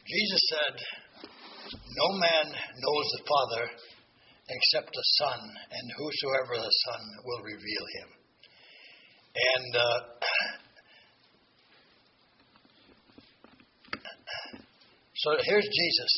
Jesus said, "No man knows the Father except the Son, and whosoever the Son will reveal him." And so here's Jesus.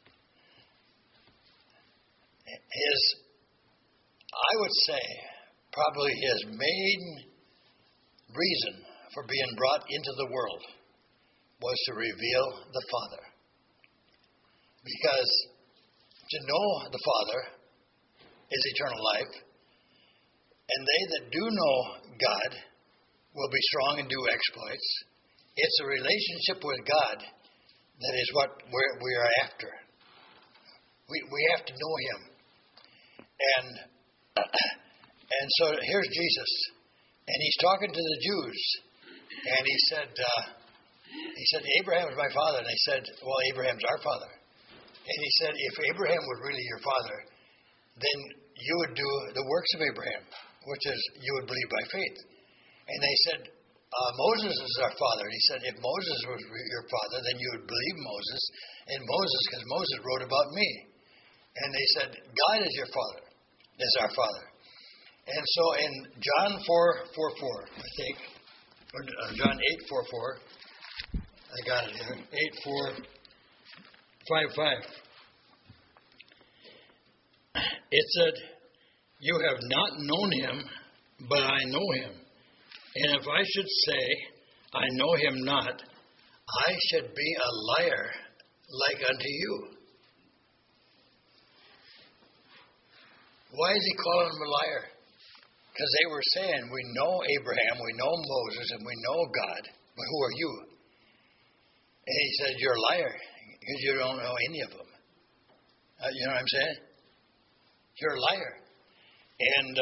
I would say, probably his main reason for being brought into the world was to reveal the Father. Because to know the Father is eternal life, and they that do know God will be strong and do exploits. It's a relationship with God that is what we are after. We have to know Him. And so here's Jesus, and He's talking to the Jews, and He said, "Abraham is my father," and they said, "Well, Abraham's our father." And He said, "If Abraham was really your father, then you would do the works of Abraham, which is you would believe by faith." And they said, "Moses is our father." And He said, "If Moses was your father, then you would believe Moses, and Moses, because Moses wrote about me." And they said, "God is your father, is our father." And so in John 4:4, I think, or John 8:4, I got it here, 8:4, 5. It said, "You have not known Him, but I know Him. And if I should say, I know Him not, I should be a liar like unto you." Why is He calling him a liar? Because they were saying, "We know Abraham, we know Moses, and we know God, but who are you?" And He said, "You're a liar, because you don't know any of them." You know what I'm saying? You're a liar. And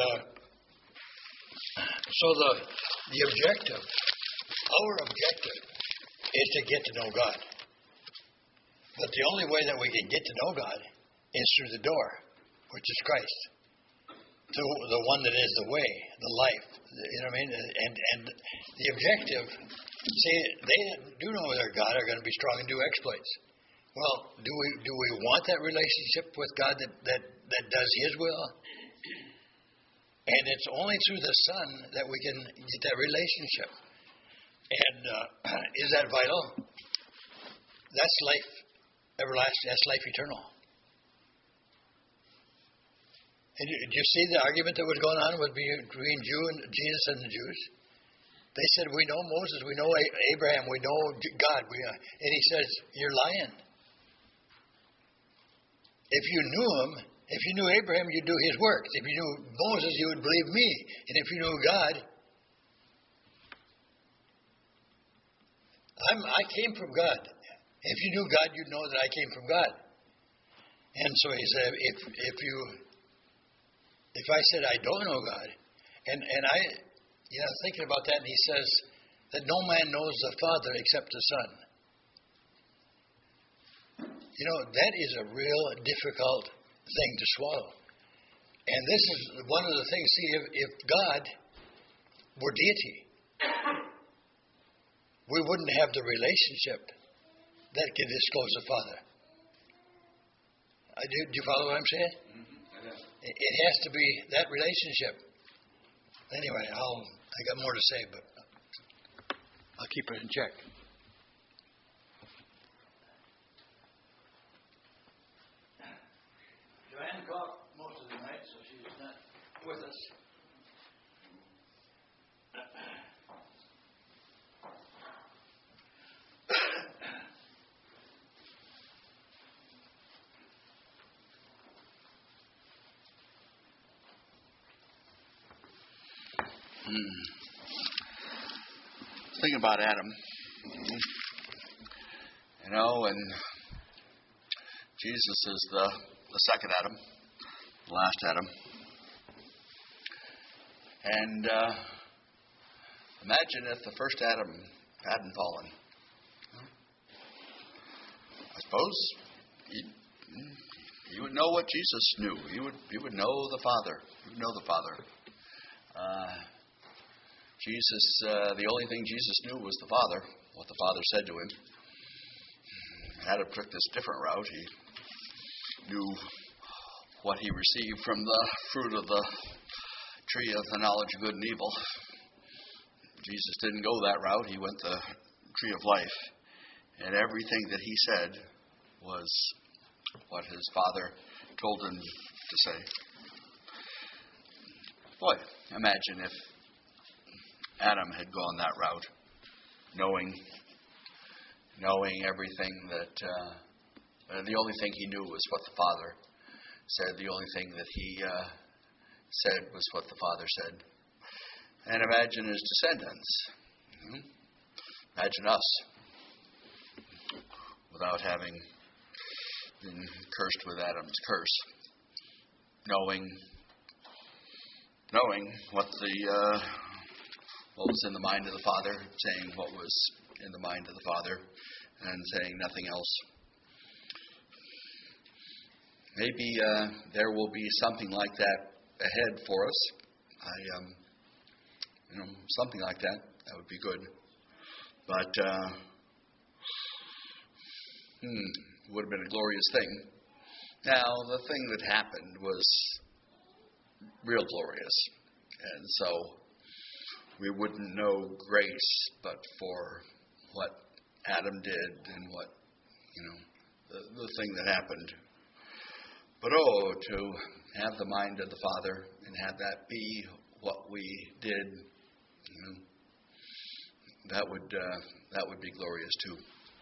so the objective, our objective, is to get to know God. But the only way that we can get to know God is through the door, which is Christ. To the one that is the way, the life. You know what I mean? And the objective, see, they that do know their God are going to be strong and do exploits. Well, do we want that relationship with God that does His will? And it's only through the Son that we can get that relationship. And is that vital? That's life everlasting. That's life eternal. And do you see the argument that was going on between Jesus and the Jews? They said, "We know Moses, we know Abraham, we know God." And He says, "You're lying. If you knew Him, if you knew Abraham, you'd do his works. If you knew Moses, you would believe me. And if you knew God, I came from God. If you knew God, you'd know that I came from God." And so He said, if I said I don't know God, and I, thinking about that, and He says that no man knows the Father except the Son. That is a real difficult thing to swallow. And this is one of the things, see, if God were deity, we wouldn't have the relationship that can disclose the Father. Do you follow what I'm saying? Mm-hmm. It has to be that relationship. Anyway, I got more to say, but I'll keep it in check. Joanne caught most of the night, so she's not with us. Thinking about Adam, and Jesus is the second Adam, the last Adam. And imagine if the first Adam hadn't fallen. I suppose you would know what Jesus knew. You would know the Father. You would know the Father. Jesus, the only thing Jesus knew was the Father, what the Father said to Him. Adam took this different route. He knew what he received from the fruit of the tree of the knowledge of good and evil. Jesus didn't go that route. He went the tree of life. And everything that he said was what his Father told him to say. Boy, imagine if Adam had gone that route, knowing everything that the only thing he knew was what the Father said. The only thing that he said was what the Father said. And imagine his descendants. Imagine us, without having been cursed with Adam's curse, knowing what was in the mind of the Father, saying what was in the mind of the Father, and saying nothing else. Maybe there will be something like that ahead for us. Something like that. That would be good. But would have been a glorious thing. Now, the thing that happened was real glorious, and so we wouldn't know grace but for what Adam did and what the thing that happened. But to have the mind of the Father and have that be what we did, that would be glorious too.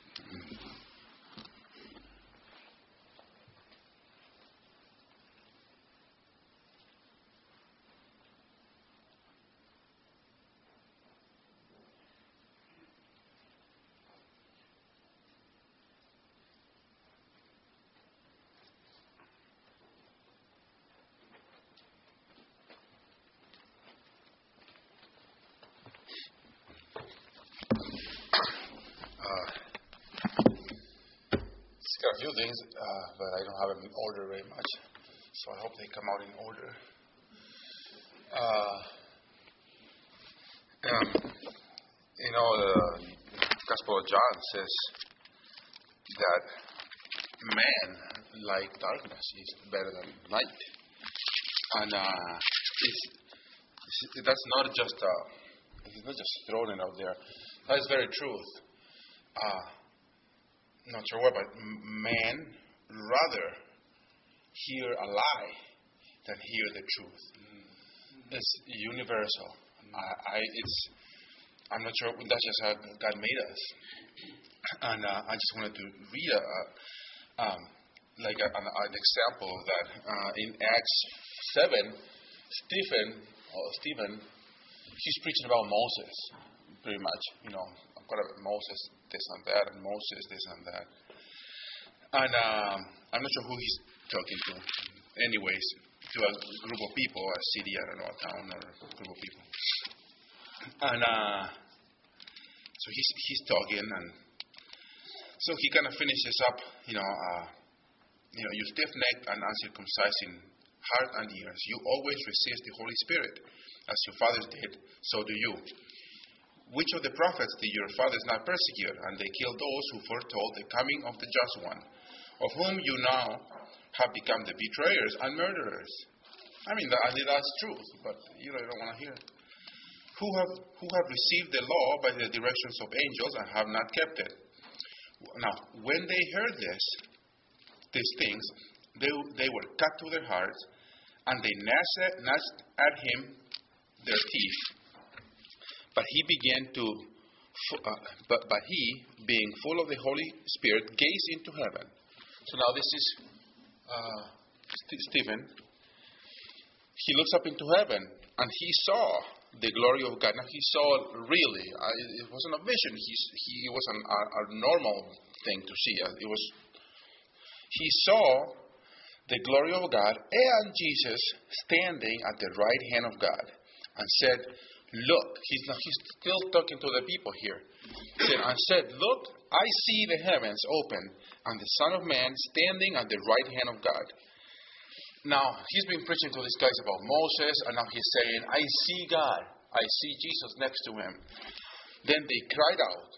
Got a few things, but I don't have them in order very much, so I hope they come out in order. The Gospel of John says that man, like darkness, is better than light, and that's not just it's not just thrown it out there. That is very truth. Not sure what, but man rather hear a lie than hear the truth. It's universal. I'm not sure that's just how God made us. And I just wanted to read an example of that in Acts 7. Stephen, he's preaching about Moses, pretty much. Moses this and that, and Moses this and that. And I'm not sure who he's talking to. Anyways, to a group of people, a city, I don't know, a town or a group of people. And so he's talking, and so he kind of finishes up, you stiff-necked and uncircumcised in heart and ears. You always resist the Holy Spirit, as your fathers did, so do you. Which of the prophets did your fathers not persecute? And they killed those who foretold the coming of the Just One, of whom you now have become the betrayers and murderers. That's truth, but you don't want to hear it. Who have received the law by the directions of angels and have not kept it. Now, when they heard these things, they were cut to their hearts, and they gnashed at him their teeth. But he began to, but he, being full of the Holy Spirit, gazed into heaven. So now this is Stephen. He looks up into heaven, and he saw the glory of God. Now he saw really, it wasn't a vision. He wasn't a normal thing to see. He saw the glory of God and Jesus standing at the right hand of God, and said, look, he's still talking to the people here. And said, look, I see the heavens open and the Son of Man standing at the right hand of God. Now, he's been preaching to these guys about Moses, and now he's saying, I see God. I see Jesus next to him. Then they cried out,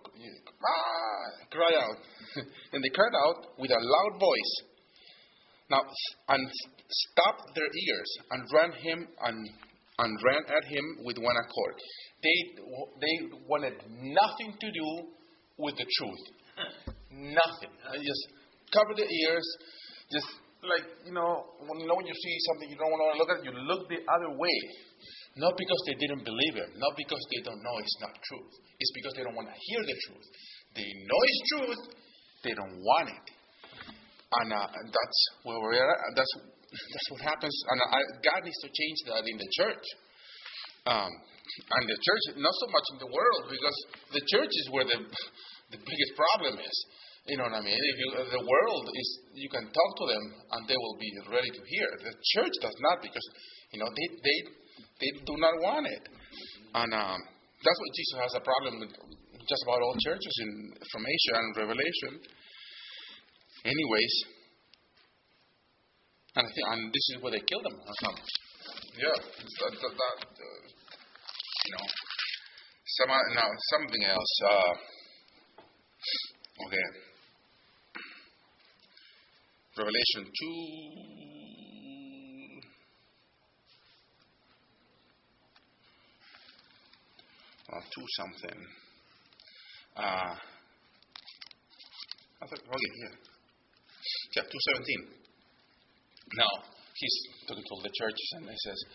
cry out. And they cried out with a loud voice. Now, and stopped their ears and ran at him with one accord. They wanted nothing to do with the truth. Nothing. Just cover the ears. Just like, when you see something you don't want to look at, you look the other way. Not because they didn't believe him. Not because they don't know it's not truth. It's because they don't want to hear the truth. They know it's truth. They don't want it. And that's where we're at. That's what happens. And God needs to change that in the church. And the church, not so much in the world, because the church is where the biggest problem is. You know what I mean? If the world is, you can talk to them and they will be ready to hear. The church does not, because they do not want it. And that's why Jesus has a problem with just about all churches from Asia and Revelation. Anyways, and this is where they killed him. Something else. Okay. Revelation 2. 2 something. Yeah, 2:17. Now, he's talking to the churches, and he says,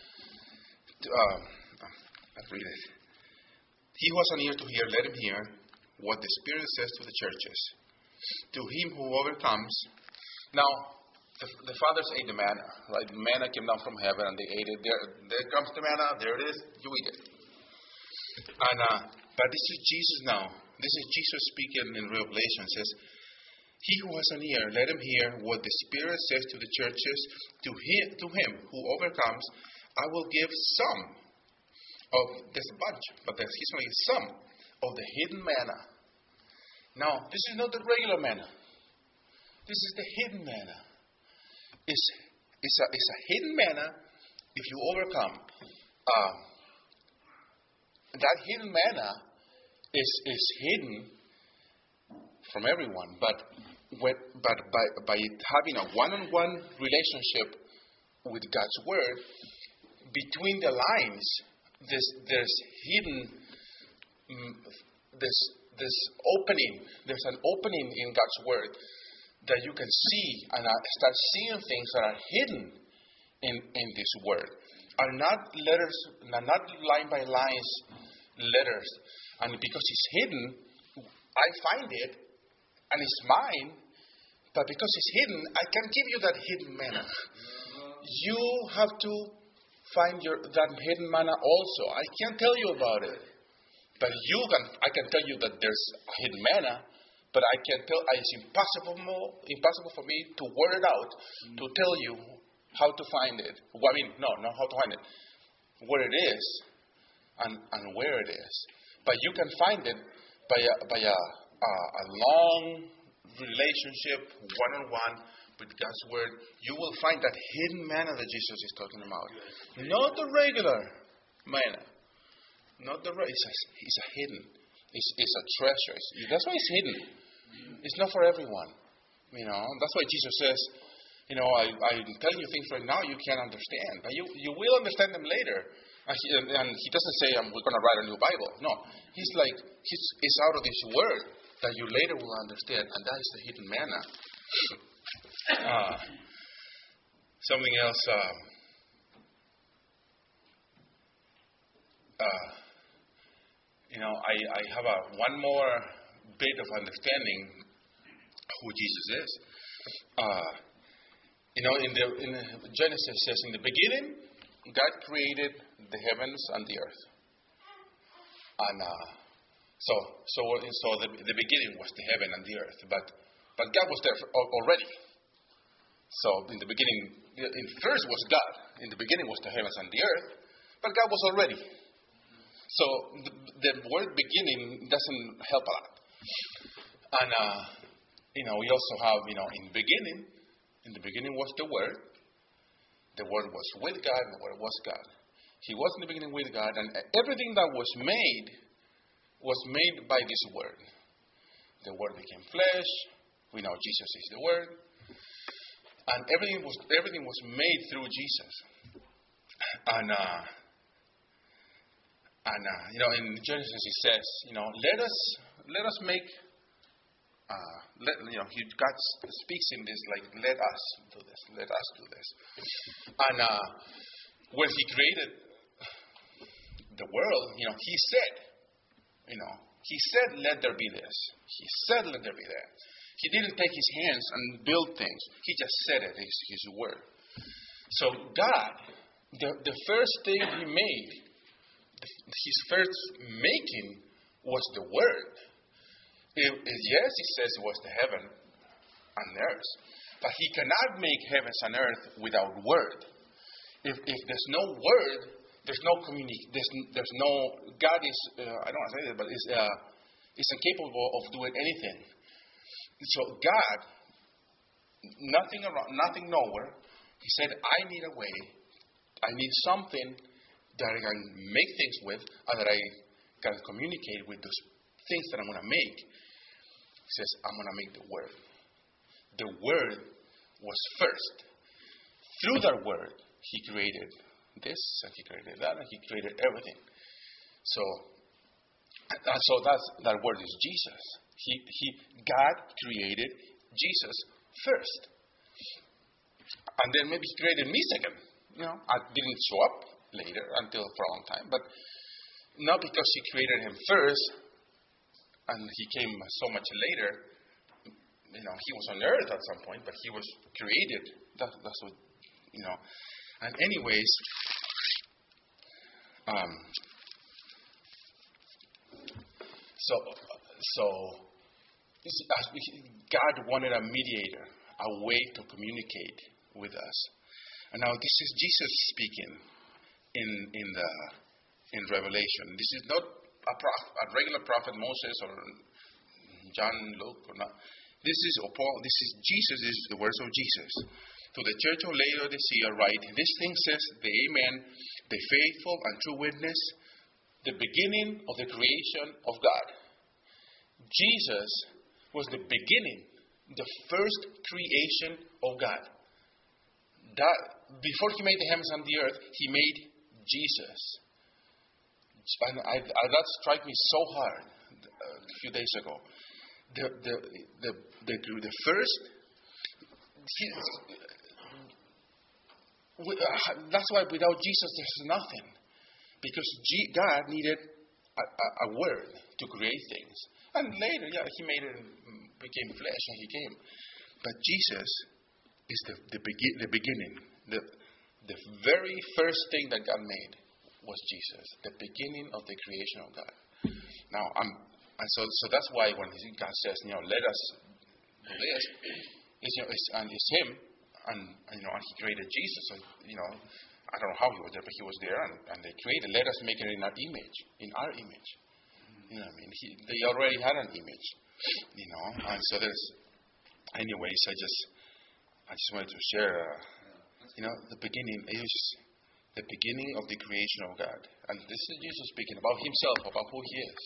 I'll read it. He who has an ear to hear, let him hear what the Spirit says to the churches. To him who overcomes. Now, the fathers ate the manna. Right? The manna came down from heaven, and they ate it. There comes the manna. There it is. You eat it. And but this is Jesus now. This is Jesus speaking in Revelation. It says, he who has an ear, let him hear what the Spirit says to the churches. To him who overcomes, I will give some of this bunch, but he's only some of the hidden manna. Now, this is not the regular manna. This is the hidden manna. It's a hidden manna if you overcome. That hidden manna is hidden from everyone, but by having a one-on-one relationship with God's Word, between the lines, there's hidden this opening. There's an opening in God's Word that you can see and start seeing things that are hidden in this Word. Are not letters, not line by lines letters, and because it's hidden, I find it and it's mine. But because it's hidden, I can give you that hidden manna. You have to find that hidden manna also. I can't tell you about it, but I can tell you that there's hidden manna. But I can tell it's impossible for me to word it out to tell you how to find it. Well, not how to find it, where it is, and where it is. But you can find it by a long relationship, one-on-one with God's Word. You will find that hidden manna that Jesus is talking about. Not the regular manna. Not the it's a hidden. It's a treasure. That's why it's hidden. It's not for everyone. That's why Jesus says, I'm telling you things right now you can't understand. But you will understand them later. And he doesn't say, we're going to write a new Bible. No. He's like, it's out of this Word that you later will understand. And that is the hidden manna. Something else. I have one more bit of understanding who Jesus is. In Genesis it says, in the beginning, God created the heavens and the earth. And so the beginning was the heaven and the earth, but God was there already. So in the beginning, first was God. In the beginning was the heavens and the earth, but God was already. So the word beginning doesn't help a lot. And we also have in the beginning was the Word. The Word was with God, and the Word was God. He was in the beginning with God, and everything that was made was made by this Word. The Word became flesh. We know Jesus is the Word. And everything was made through Jesus. And in Genesis it says, let us make. God speaks in this like, let us do this. Let us do this. And when He created the world, He said, He said, let there be this. He said, let there be that. He didn't take His hands and build things. He just said it. It's His word. So God, the first thing He made, His first making was the Word. Yes, He says it was the heaven and earth. But He cannot make heavens and earth without Word. If there's no Word, there's no there's no, God is, I don't want to say that, but is incapable of doing anything. So God, nothing around, nothing nowhere, He said, I need a way, I need something that I can make things with, and that I can communicate with those things that I'm going to make. He says, I'm going to make the Word. The Word was first. Through that Word, He created this, and He created that, and He created everything. So that Word is Jesus. God created Jesus first. And then maybe He created me second. I didn't show up later until for a long time. But not because He created Him first and He came so much later. He was on earth at some point, but He was created. That's what, And anyways, So God wanted a mediator, a way to communicate with us. And now this is Jesus speaking in Revelation. This is not a regular prophet Moses or John, Luke, or not. This is Paul. This is Jesus. This is the words of Jesus. To the church of Laodicea write, this thing says the Amen, the faithful and true witness, the beginning of the creation of God. Jesus was the beginning, the first creation of God. That before He made the heavens and the earth, He made Jesus. And that struck me so hard a few days ago. The first. That's why without Jesus there's nothing, because God needed a word to create things. And later, He made it, became flesh, and He came. But Jesus is the beginning. The very first thing that God made was Jesus, the beginning of the creation of God. Now, so that's why when God says, let us do this, it's Him, and He created Jesus. So, I don't know how He was there, but He was there, and they created. Let us make it in our image. You know what I mean? They already had an image, and so there's. Anyways, I just wanted to share. The beginning is the beginning of the creation of God, and this is Jesus speaking about Himself, about who He is.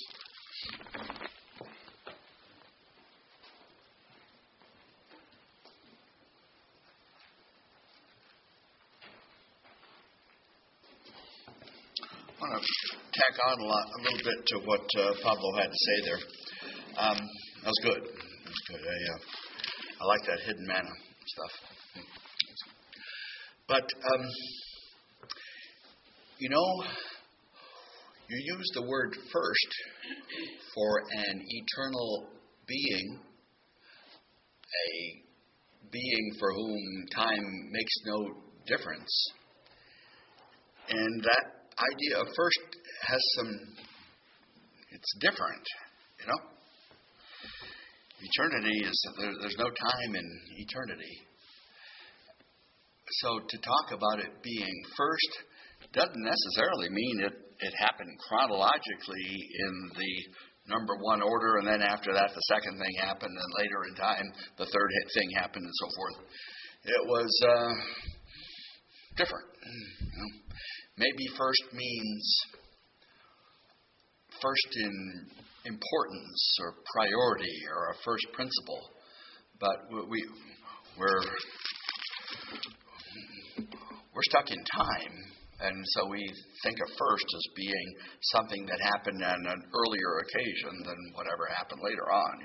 I want to tack on a little bit to what Pablo had to say there. That was good. I like that hidden manna stuff. But, you use the word first for an eternal being, a being for whom time makes no difference. And that idea of first has it's different, Eternity there's no time in eternity. So to talk about it being first doesn't necessarily mean it happened chronologically in the number one order, and then after that the second thing happened, and later in time the third thing happened, and so forth. It was different. Maybe first means first in importance or priority or a first principle, but we're stuck in time, and so we think of first as being something that happened on an earlier occasion than whatever happened later on,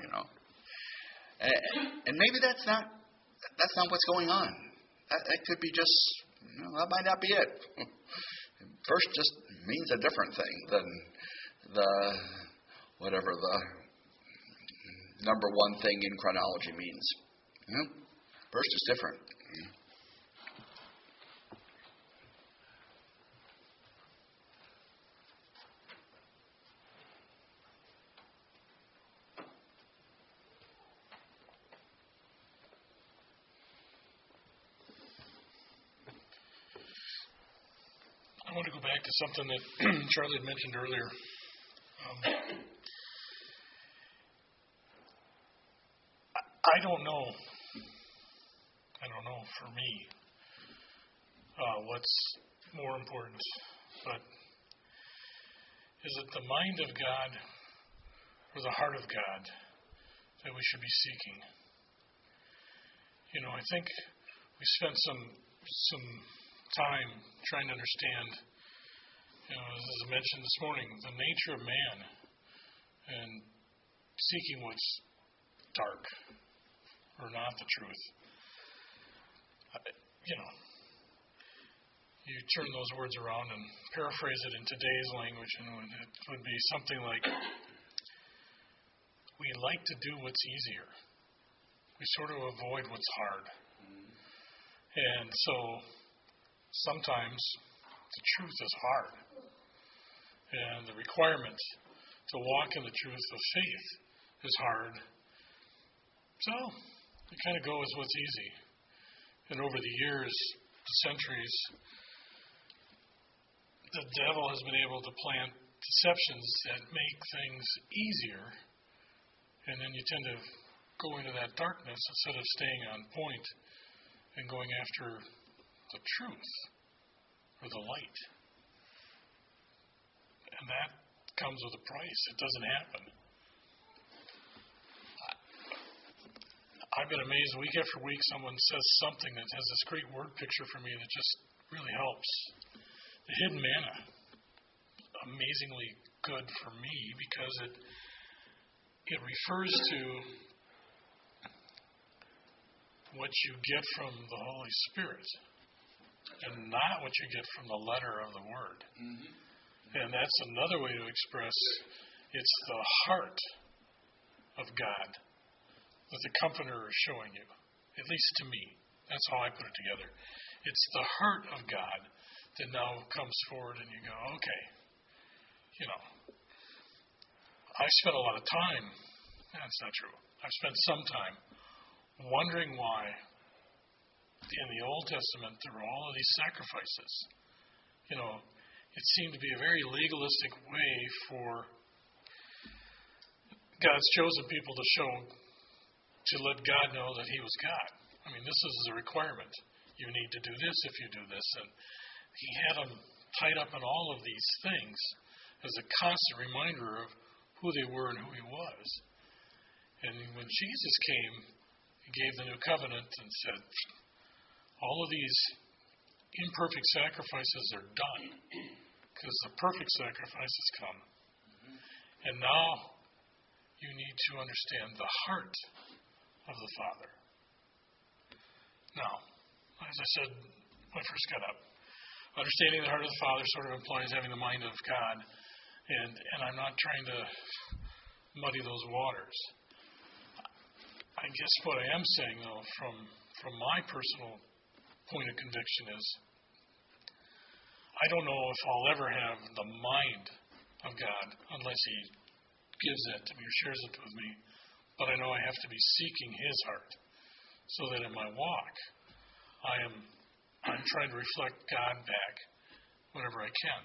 And maybe that's not what's going on. That could be just, that might not be it. First just means a different thing than whatever the number one thing in chronology means. First is different. I want to go back to something that Charlie had mentioned earlier. I don't know for me what's more important, but is it the mind of God or the heart of God that we should be seeking? I think we spent some time trying to understand, as I mentioned this morning, the nature of man and seeking what's dark or not the truth. You turn those words around and paraphrase it in today's language, and it would be something like, we like to do what's easier. We sort of avoid what's hard. And so sometimes the truth is hard. And the requirement to walk in the truth of faith is hard. So we kind of go with what's easy. And over the years, centuries, the devil has been able to plant deceptions that make things easier. And then you tend to go into that darkness instead of staying on point and going after the truth or the light. And that comes with a price. It doesn't happen. I've been amazed week after week someone says something that has this great word picture for me that just really helps. The hidden manna. Amazingly good for me because it refers to what you get from the Holy Spirit and not what you get from the letter of the Word. Mm-hmm. And that's another way to express it's the heart of God that the Comforter is showing you, at least to me. That's how I put it together. It's the heart of God that now comes forward and you go, okay, I spent a lot of time, that's not true, I've spent some time wondering why in the Old Testament there were all of these sacrifices. It seemed to be a very legalistic way for God's chosen people to let God know that He was God. I mean, this is a requirement. You need to do this if you do this. And He had them tied up in all of these things as a constant reminder of who they were and who He was. And when Jesus came, He gave the new covenant and said, all of these imperfect sacrifices are done because the perfect sacrifice has come. Mm-hmm. And now you need to understand the heart of the Father. Now, as I said when I first got up, understanding the heart of the Father sort of implies having the mind of God, and I'm not trying to muddy those waters. I guess what I am saying, though, from my personal point of conviction is, I don't know if I'll ever have the mind of God unless He gives that to me or shares it with me. But I know I have to be seeking His heart so that in my walk, I'm trying to reflect God back whenever I can.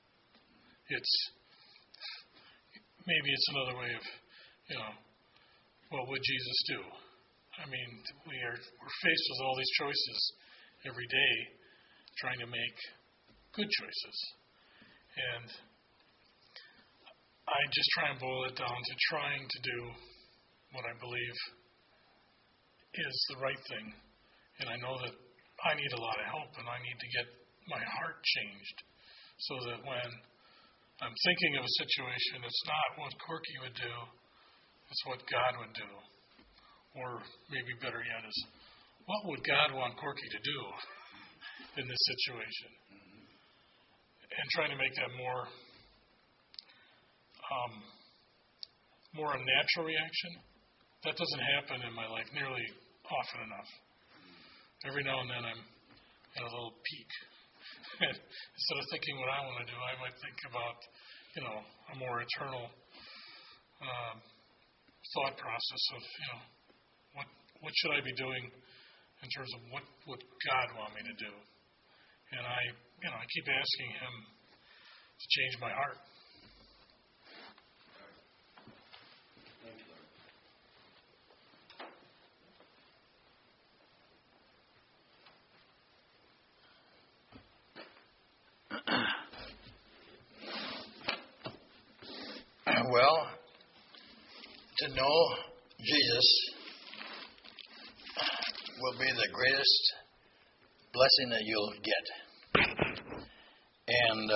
Maybe it's another way of, what would Jesus do? I mean, we're faced with all these choices every day, trying to make good choices. And I just try and boil it down to trying to do what I believe is the right thing. And I know that I need a lot of help, and I need to get my heart changed so that when I'm thinking of a situation, it's not what Corky would do, it's what God would do. Or maybe better yet is, what would God want Corky to do in this situation? And trying to make that more a natural reaction. That doesn't happen in my life nearly often enough. Every now and then I'm at a little peak. Instead of thinking what I want to do, I might think about, a more eternal thought process of, what should I be doing in terms of what would God want me to do? And I keep asking Him to change my heart. Well, to know Jesus will be the greatest blessing that you'll get. And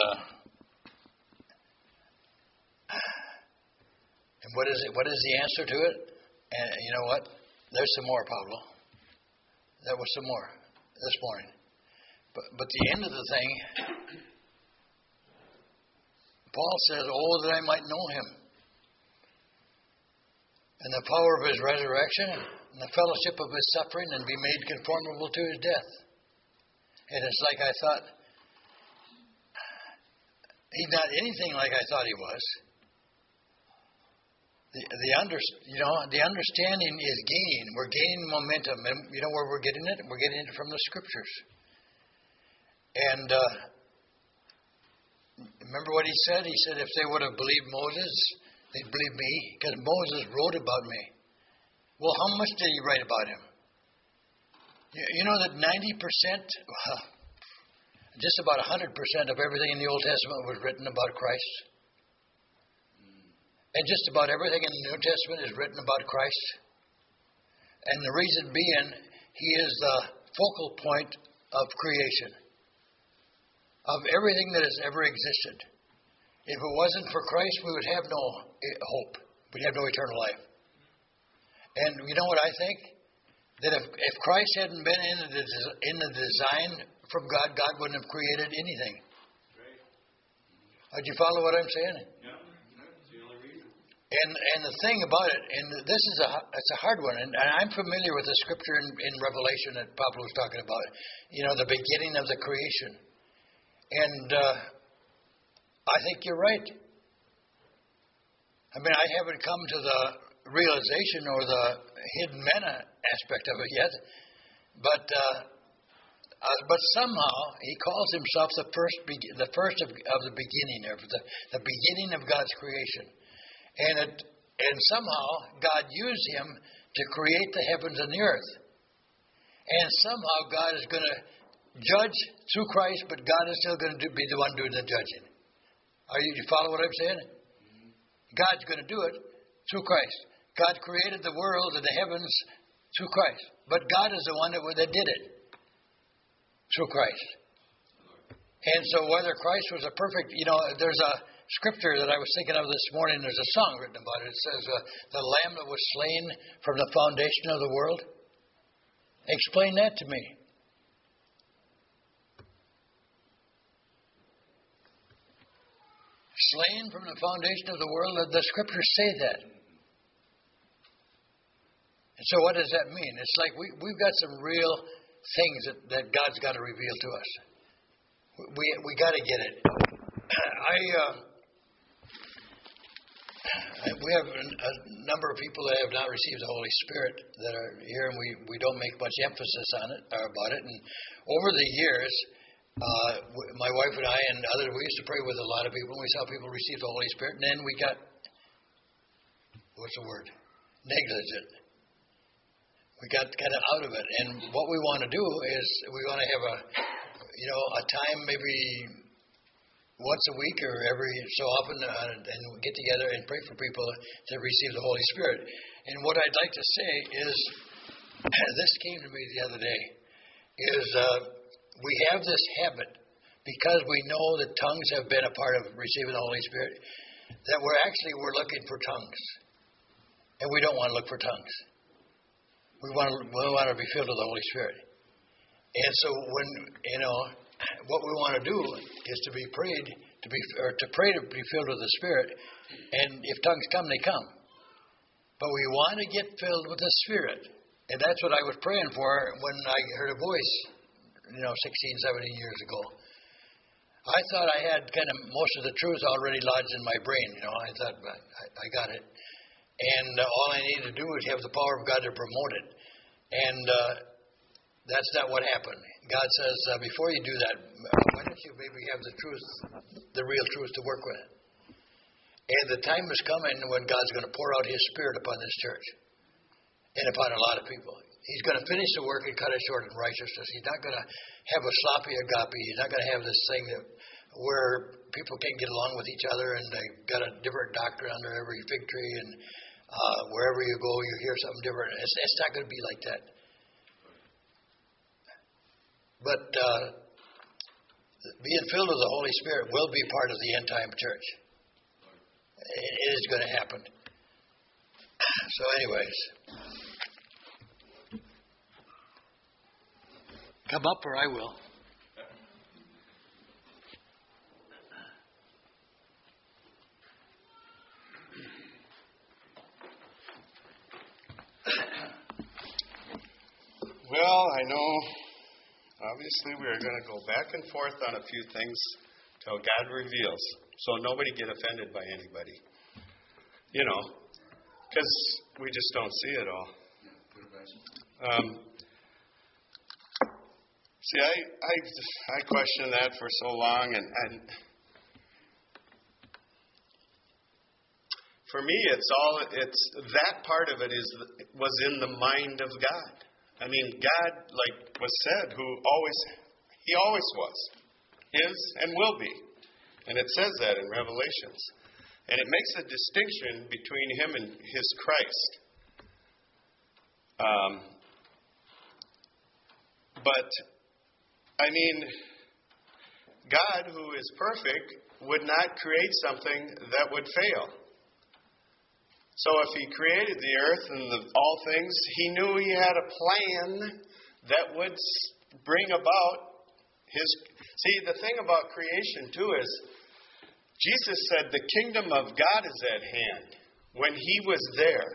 what is it? What is the answer to it? And you know what? There's some more, Pablo. There was some more this morning. But the end of the thing, Paul says, "Oh, that I might know Him, and the power of His resurrection, and the fellowship of His suffering, and be made conformable to His death." And it's like I thought, He's not anything like I thought He was. The understanding is gaining. We're gaining momentum, and you know where we're getting it? We're getting it from the Scriptures. And remember what He said? He said, if they would have believed Moses, they'd believe me, because Moses wrote about me. Well, how much did he write about him? You know that 90%, just about 100% of everything in the Old Testament was written about Christ. And just about everything in the New Testament is written about Christ. And the reason being, He is the focal point of creation, of everything that has ever existed. If it wasn't for Christ, we would have no hope. We'd have no eternal life. And you know what I think? That if Christ hadn't been in the design from God, God wouldn't have created anything. Did you follow what I'm saying? Yeah, that's the only reason. And the thing about it, and this is it's a hard one, and I'm familiar with the scripture in Revelation that Pablo was talking about. The beginning of the creation. And I think you're right. I mean, I haven't come to the realization or the hidden manna aspect of it yet, but somehow He calls Himself the first of the beginning, of the beginning of God's creation, and somehow God used Him to create the heavens and the earth, and somehow God is going to judge through Christ, but God is still going to be the one doing the judging. You follow what I'm saying? God's going to do it through Christ. God created the world and the heavens through Christ, but God is the one that did it through Christ. And so whether Christ was a perfect, there's a scripture that I was thinking of this morning. There's a song written about it. It says, the Lamb that was slain from the foundation of the world. Explain that to me. Slain from the foundation of the world, the scriptures say that. And so what does that mean? It's like we've got some real things that God's got to reveal to us. We got to get it. We have a number of people that have not received the Holy Spirit that are here, and we don't make much emphasis on it or about it. And over the years, my wife and I and others, we used to pray with a lot of people. And we saw people receive the Holy Spirit, and then we got negligent. We got kind of out of it. And what we want to do is we want to have a time maybe once a week or every so often and get together and pray for people to receive the Holy Spirit. And what I'd like to say is, this came to me the other day, is we have this habit, because we know that tongues have been a part of receiving the Holy Spirit, that we're looking for tongues. And we don't want to look for tongues. We want to be filled with the Holy Spirit. And so when, what we want to do is to be prayed, to pray to be filled with the Spirit. And if tongues come, they come. But we want to get filled with the Spirit. And that's what I was praying for when I heard a voice, 16, 17 years ago. I thought I had kind of most of the truth already lodged in my brain. I thought I got it. And all I need to do is have the power of God to promote it. And that's not what happened. God says, before you do that, why don't you maybe have the truth, the real truth to work with? And the time is coming when God's going to pour out His Spirit upon this church and upon a lot of people. He's going to finish the work and cut it short in righteousness. He's not going to have a sloppy agape. He's not going to have this thing where people can't get along with each other and they've got a different doctrine under every fig tree, and wherever you go, you hear something different. It's not going to be like that. But being filled with the Holy Spirit will be part of the end time church. It is going to happen. So anyways, come up or I will. Well, I know, obviously, we are going to go back and forth on a few things till God reveals. So nobody get offended by anybody. Because we just don't see it all. See, I questioned that for so long, and for me, it's that part of it was in the mind of God. I mean, God, like was said, He always was, is, and will be. And it says that in Revelations. And it makes a distinction between Him and His Christ. But, I mean, God, who is perfect, would not create something that would fail. So if He created the earth and all things, He knew He had a plan that would bring about His... See, the thing about creation, too, is Jesus said the kingdom of God is at hand when He was there.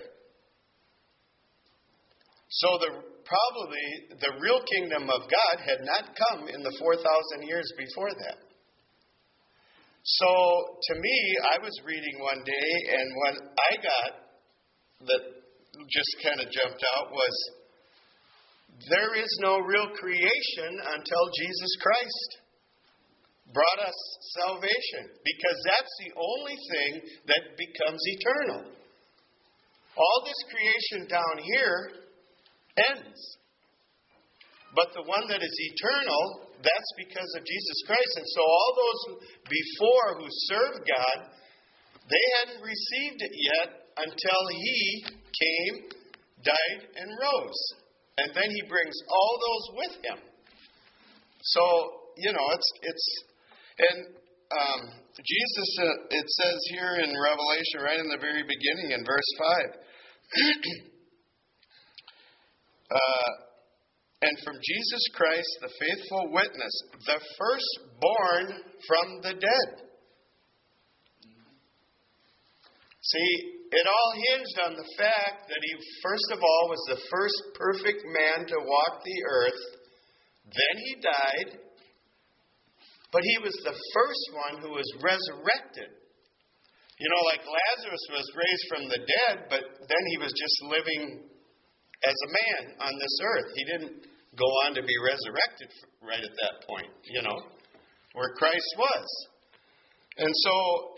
So probably the real kingdom of God had not come in the 4,000 years before that. So, to me, I was reading one day, and what I got that just kind of jumped out was, there is no real creation until Jesus Christ brought us salvation, because that's the only thing that becomes eternal. All this creation down here ends. But the one that is eternal, that's because of Jesus Christ. And so all those before who served God, they hadn't received it yet until He came, died, and rose. And then He brings all those with Him. So, Jesus, it says here in Revelation, right in the very beginning, in verse 5, and from Jesus Christ, the faithful witness, the firstborn from the dead. See, it all hinged on the fact that He, first of all, was the first perfect man to walk the earth. Then He died. But He was the first one who was resurrected. Like Lazarus was raised from the dead, but then he was just living as a man on this earth. He didn't go on to be resurrected right at that point, where Christ was. And so,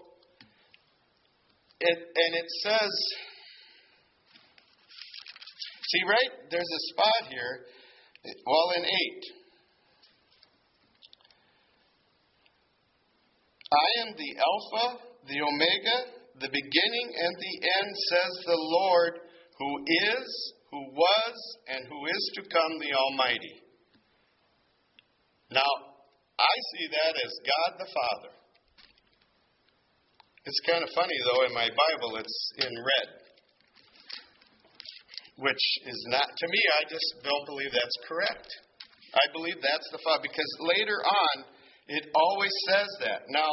it says, see, right, there's a spot here, in 8. I am the Alpha, the Omega, the beginning and the end, says the Lord, who is, who was, and who is to come, the Almighty. Now, I see that as God the Father. It's kind of funny, though, in my Bible it's in red, which is not, to me, I just don't believe that's correct. I believe that's the Father, because later on, it always says that. Now,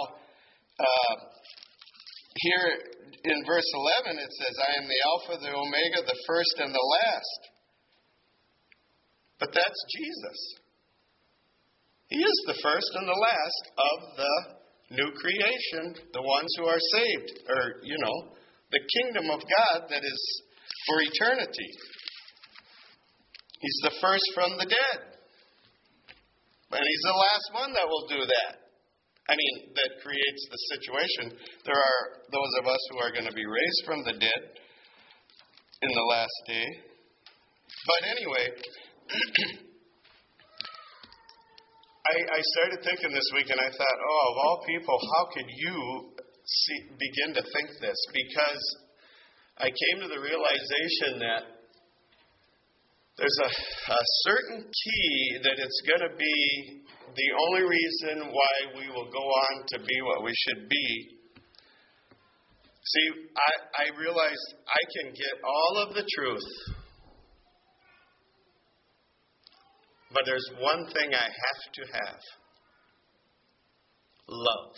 here in verse 11, it says, I am the Alpha, the Omega, the first and the last. But that's Jesus. He is the first and the last of the new creation, the ones who are saved, or, the kingdom of God that is for eternity. He's the first from the dead. And he's the last one that will do that. That creates the situation. There are those of us who are going to be raised from the dead in the last day. But anyway, I started thinking this week, and I thought, of all people, how could you begin to think this? Because I came to the realization that there's a certain key that it's going to be the only reason why we will go on to be what we should be. See, I realized I can get all of the truth, but there's one thing I have to have. Love.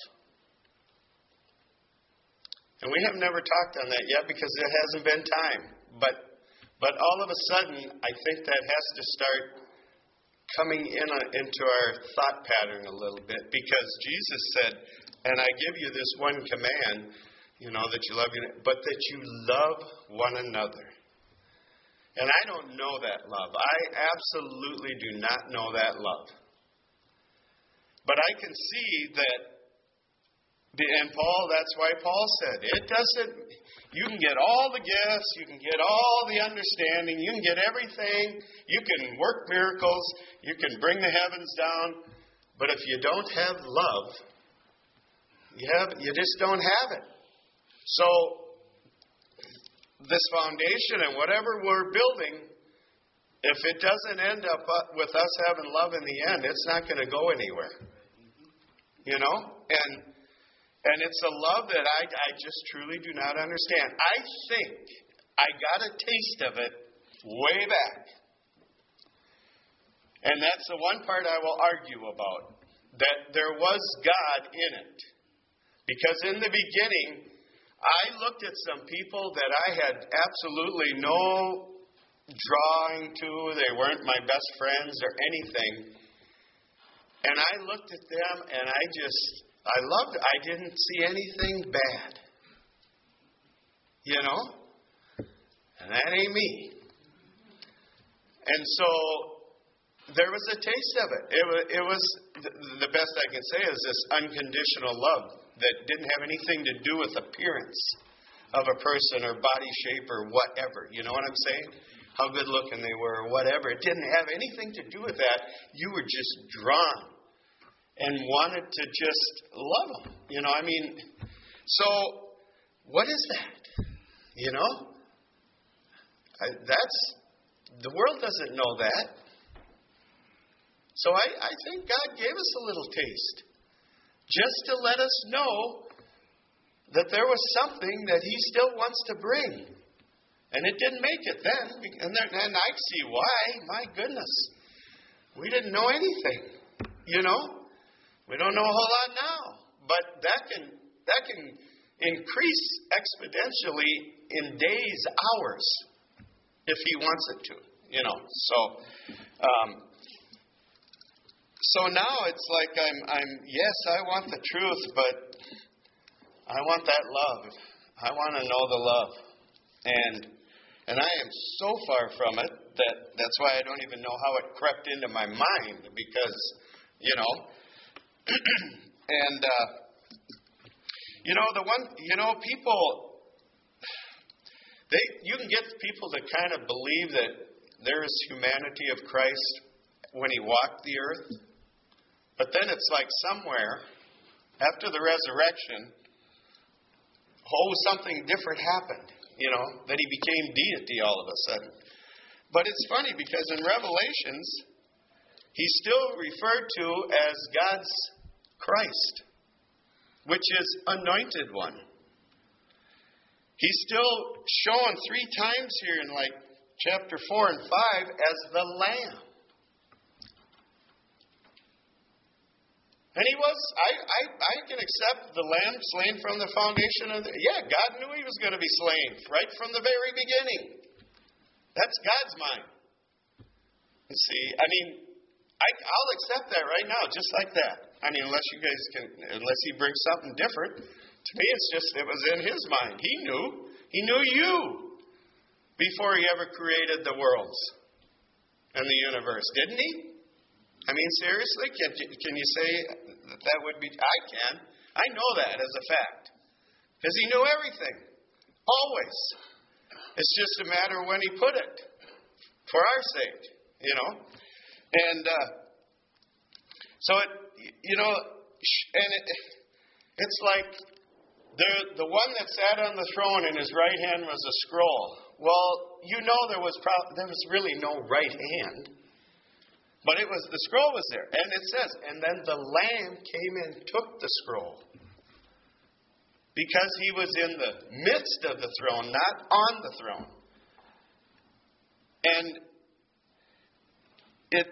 And we have never talked on that yet because there hasn't been time. But all of a sudden, I think that has to start coming into our thought pattern a little bit, because Jesus said, and I give you this one command, that you love but that you love one another. And I don't know that love. I absolutely do not know that love. But I can see that, and that's why Paul said, you can get all the gifts, you can get all the understanding, you can get everything, you can work miracles, you can bring the heavens down, but if you don't have love, you just don't have it. So, this foundation and whatever we're building, if it doesn't end up with us having love in the end, it's not going to go anywhere. And it's a love that I just truly do not understand. I think I got a taste of it way back. And that's the one part I will argue about, that there was God in it. Because in the beginning, I looked at some people that I had absolutely no drawing to. They weren't my best friends or anything. And I looked at them and I loved it. I didn't see anything bad. And that ain't me. And so there was a taste of it. It was the best I can say is this unconditional love that didn't have anything to do with appearance of a person or body shape or whatever. You know what I'm saying? How good looking they were or whatever. It didn't have anything to do with that. You were just drawn and wanted to just love them. So what is that? The world doesn't know that. So I think God gave us a little taste, just to let us know that there was something that He still wants to bring. And it didn't make it then. And I see why. My goodness. We didn't know anything. We don't know a whole lot now. But that can increase exponentially in days, hours, if He wants it to. So now it's like yes, I want the truth, but I want that love. I want to know the love. And I am so far from it that's why I don't even know how it crept into my mind, because, and, people, you can get people to kind of believe that there is humanity of Christ when He walked the earth. But then it's like somewhere After the resurrection, something different happened, that he became deity all of a sudden. But it's funny because in Revelations, he's still referred to as God's Christ, which is anointed one. He's still shown 3 times here in chapter 4 and 5 as the Lamb. And he was, I can accept the Lamb slain from the foundation of God knew he was going to be slain right from the very beginning. That's God's mind. You see, I'll accept that right now, just like that. Unless he brings something different. To me, it's just, it was in his mind. He knew you before he ever created the worlds and the universe, didn't he? Seriously, can you say that would be? I can. I know that as a fact. Because he knew everything. Always. It's just a matter when he put it. For our sake, And so it's like the one that sat on the throne in his right hand was a scroll. Well, there was really no right hand. But the scroll was there. And it says, and then the Lamb came and took the scroll. Because he was in the midst of the throne, not on the throne. And if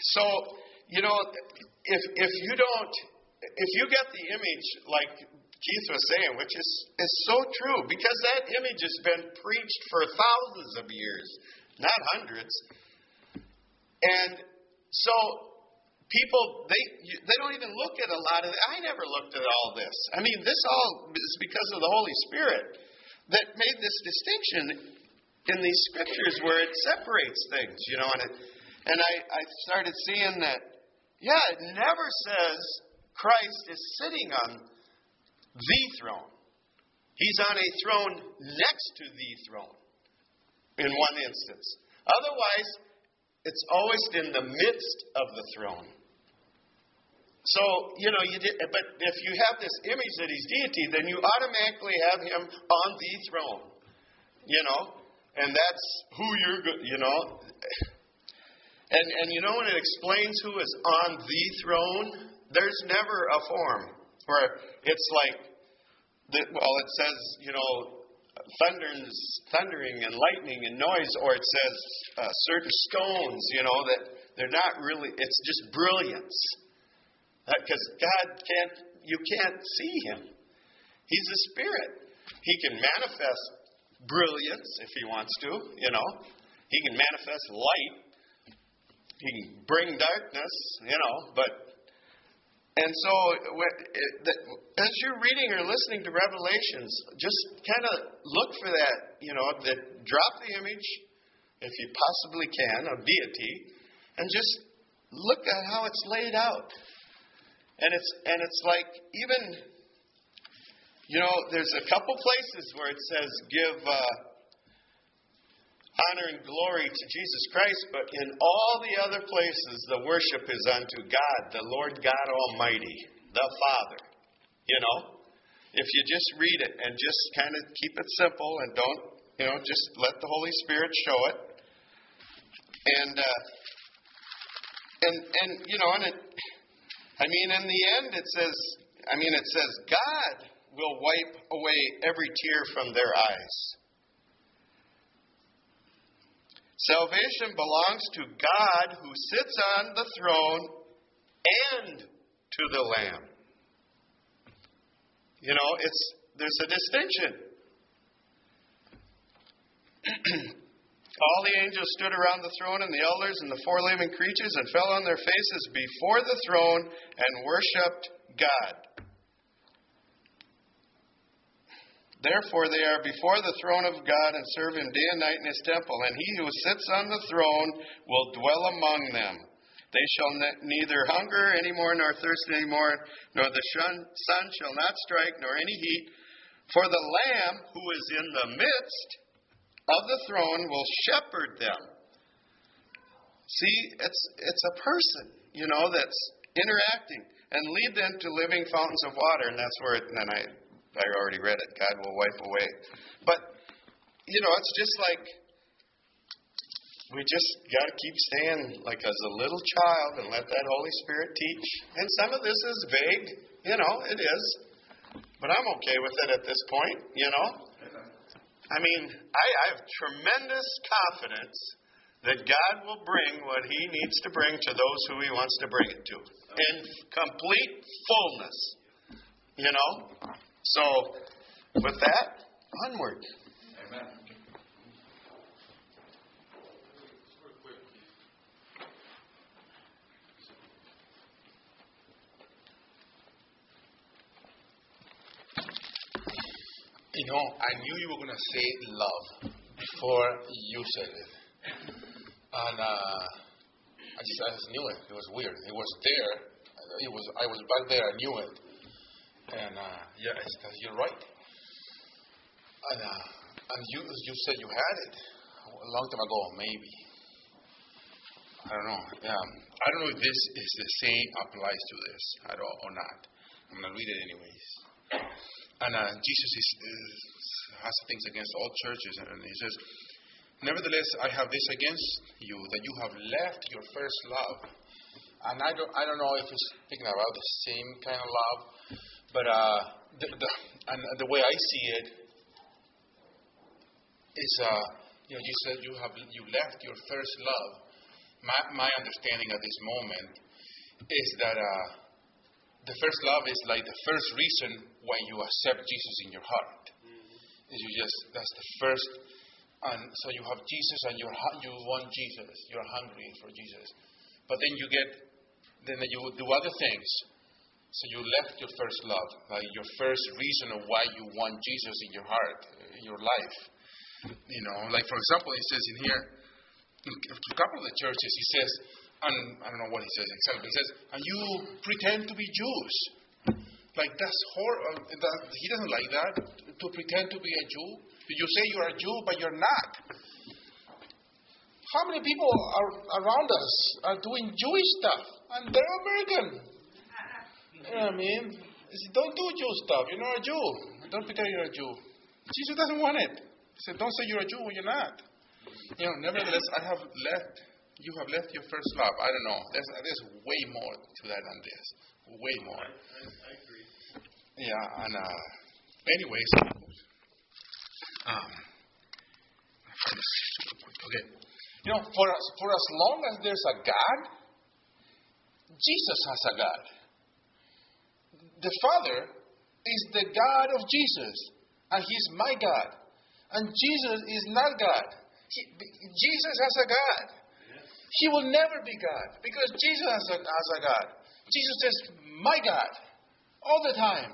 you get the image, like Keith was saying, which is so true, because that image has been preached for thousands of years, not hundreds. And so people, they don't even look at a lot of it. I never looked at all this. This all is because of the Holy Spirit that made this distinction in these scriptures where it separates things, and I started seeing that, it never says Christ is sitting on the throne. He's on a throne next to the throne in one instance. Otherwise, it's always in the midst of the throne. So, but if you have this image that he's deity, then you automatically have him on the throne. And that's who you're, And when it explains who is on the throne, there's never a form where it's like, it says, thundering and lightning and noise, or it says certain stones, that they're not really, it's just brilliance. Because God you can't see him. He's a spirit. He can manifest brilliance if he wants to, He can manifest light. He can bring darkness, And so, as you're reading or listening to Revelations, just kind of look for that, drop the image, if you possibly can, of deity, and just look at how it's laid out. And it's like, even, there's a couple places where it says, give honor and glory to Jesus Christ, but in all the other places, the worship is unto God, the Lord God Almighty, the Father. If you just read it and just kind of keep it simple and don't, just let the Holy Spirit show it. And in the end, it says God will wipe away every tear from their eyes. Salvation belongs to God who sits on the throne and to the Lamb. There's a distinction. All the angels stood around the throne and the elders and the 4 living creatures and fell on their faces before the throne and worshipped God. Therefore they are before the throne of God and serve him day and night in his temple. And he who sits on the throne will dwell among them. They shall neither hunger any more nor thirst any more, nor the sun shall not strike, nor any heat. For the Lamb who is in the midst of the throne will shepherd them. See, it's a person, that's interacting. and lead them to living fountains of water. And that's where, I already read it. God will wipe away. But, it's just like we just got to keep staying like as a little child and let that Holy Spirit teach. And some of this is vague. It is. But I'm okay with it at this point, I have tremendous confidence that God will bring what He needs to bring to those who He wants to bring it to in complete fullness. So, with that, onward. Amen. I knew you were going to say love before you said it. And I just knew it. It was weird. It was there. I was back there. I knew it. And you're right. And you said you had it a long time ago, maybe. I don't know. I don't know if this is the same applies to this at all or not. I'm going to read it anyways. And Jesus has things against all churches, and He says, "Nevertheless, I have this against you, that you have left your first love." And I don't know if He's speaking about the same kind of love, but the way I see it is, you said you left your first love. My understanding at this moment is that the first love is like the first reason why you accept Jesus in your heart. That's the first. And so you have Jesus and you want Jesus. You're hungry for Jesus. But then you do other things. So you left your first love, like your first reason of why you want Jesus in your heart, in your life. Like for example, it says in here, to a couple of the churches, he says, and I don't know what he says exactly. He says, and you pretend to be Jews. Like that's horrible. He doesn't like that, to pretend to be a Jew. You say you're a Jew, but you're not. How many people around us are doing Jewish stuff? And they're American. Don't do Jew stuff. You're not a Jew. Don't pretend you're a Jew. Jesus doesn't want it. He said, don't say you're a Jew when you're not. Nevertheless, you have left your first love. I don't know. There's way more to that than this. Way more. I agree. Yeah, and anyways, okay. For as long as there's a God, Jesus has a God. The Father is the God of Jesus, and He's my God. And Jesus is not God. Jesus has a God. He will never be God because Jesus has a God. Jesus says, my God, all the time.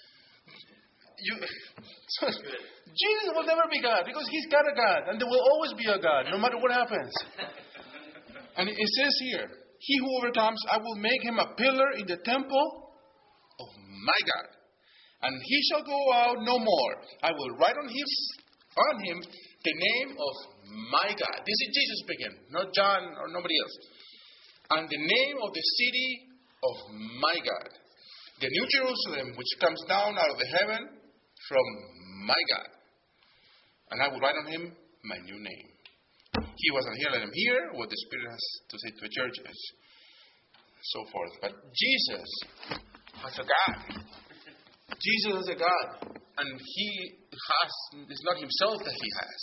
Jesus will never be God because He's got a God, and there will always be a God, no matter what happens. And it says here, he who overcomes, I will make him a pillar in the temple of my God, and he shall go out no more. I will write on him the name of my God. This is Jesus speaking, not John or nobody else. And the name of the city of my God, the New Jerusalem, which comes down out of the heaven from my God. And I will write on him my new name. He wasn't here, let him hear what the Spirit has to say to the churches, so forth. But Jesus has a God. Jesus has a God. And it's not himself that he has.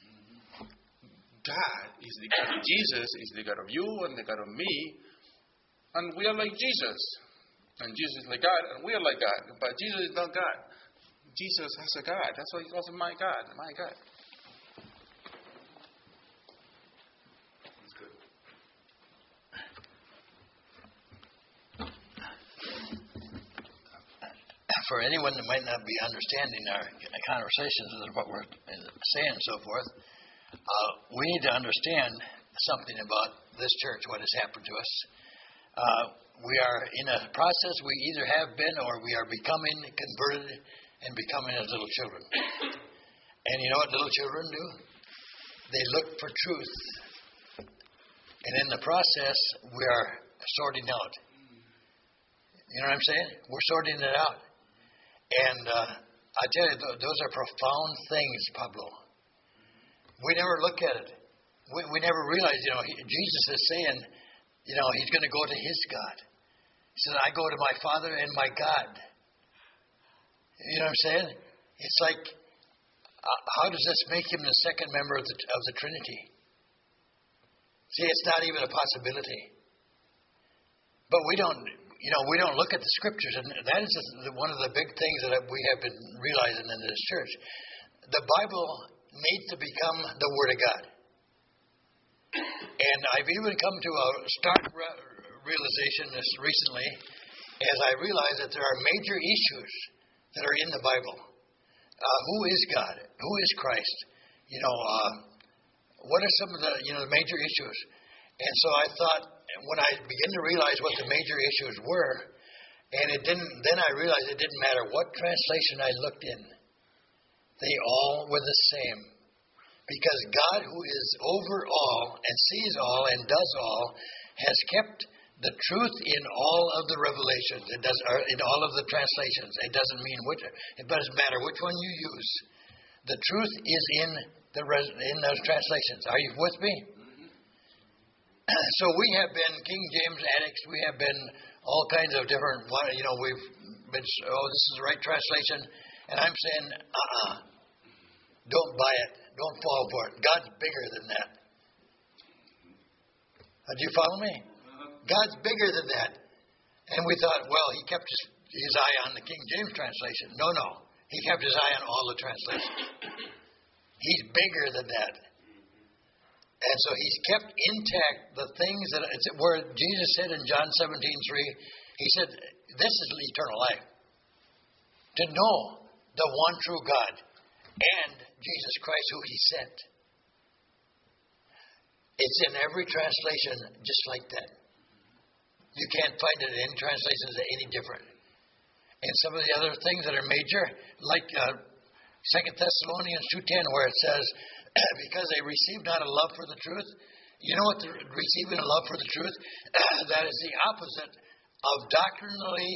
God is the God of Jesus, is the God of you and the God of me. And we are like Jesus. And Jesus is like God, and we are like God. But Jesus is not God. Jesus has a God. That's why he calls him my God. My God. That's good. For anyone that might not be understanding our conversations and what we're saying and so forth, we need to understand something about this church, what has happened to us. We are in a process, we either have been or we are becoming converted and becoming as little children. And you know what little children do? They look for truth. And in the process, we are sorting out. You know what I'm saying? We're sorting it out. And I tell you, those are profound things, Pablo. We never look at it. We never realize, Jesus is saying, he's going to go to his God. He says, I go to my Father and my God. You know what I'm saying? It's like, how does this make him the second member of the Trinity? See, it's not even a possibility. But we don't look at the Scriptures, and that is one of the big things that we have been realizing in this church. The Bible needs to become the Word of God. And I've even come to a stark realization this recently, as I realize that there are major issues that are in the Bible. Who is God? Who is Christ? What are some of the major issues? And so I thought, when I began to realize what the major issues were, and then I realized it didn't matter what translation I looked in, they all were the same. Because God, who is over all and sees all and does all, has kept the truth in all of the revelations. In all of the translations. It doesn't matter which one you use. The truth is in those translations. Are you with me? So we have been King James addicts. We have been all kinds of different. We've been. This is the right translation, and I'm saying, don't buy it. Don't fall for it. God's bigger than that. Do you follow me? God's bigger than that. And we thought, well, he kept his eye on the King James translation. No. He kept his eye on all the translations. He's bigger than that. And so he's kept intact the things where Jesus said in John 17:3, he said, this is eternal life. To know the one true God and Jesus Christ who he sent. It's in every translation just like that. You can't find it in any translations that are any different. And some of the other things that are major, like 2 Thessalonians 2:10, where it says, because they received not a love for the truth. You know what receiving a love for the truth? That is the opposite of doctrinally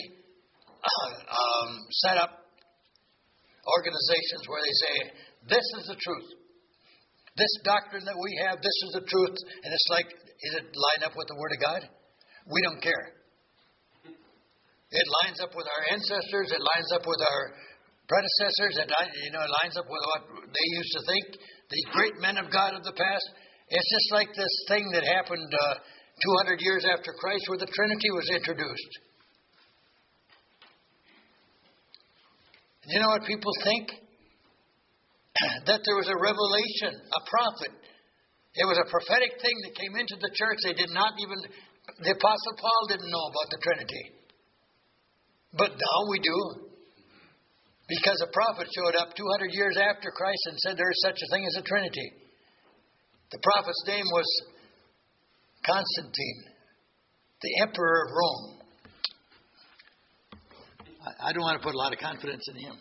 set up organizations where they say, this is the truth. This doctrine that we have, this is the truth. And it's like, is it line up with the Word of God? We don't care. It lines up with our ancestors. It lines up with our predecessors. It lines up with what they used to think. These great men of God of the past. It's just like this thing that happened 200 years after Christ where the Trinity was introduced. You know what people think? That there was a revelation, a prophet. It was a prophetic thing that came into the church. The Apostle Paul didn't know about the Trinity. But now we do. Because a prophet showed up 200 years after Christ and said there is such a thing as a Trinity. The prophet's name was Constantine, the emperor of Rome. I don't want to put a lot of confidence in him.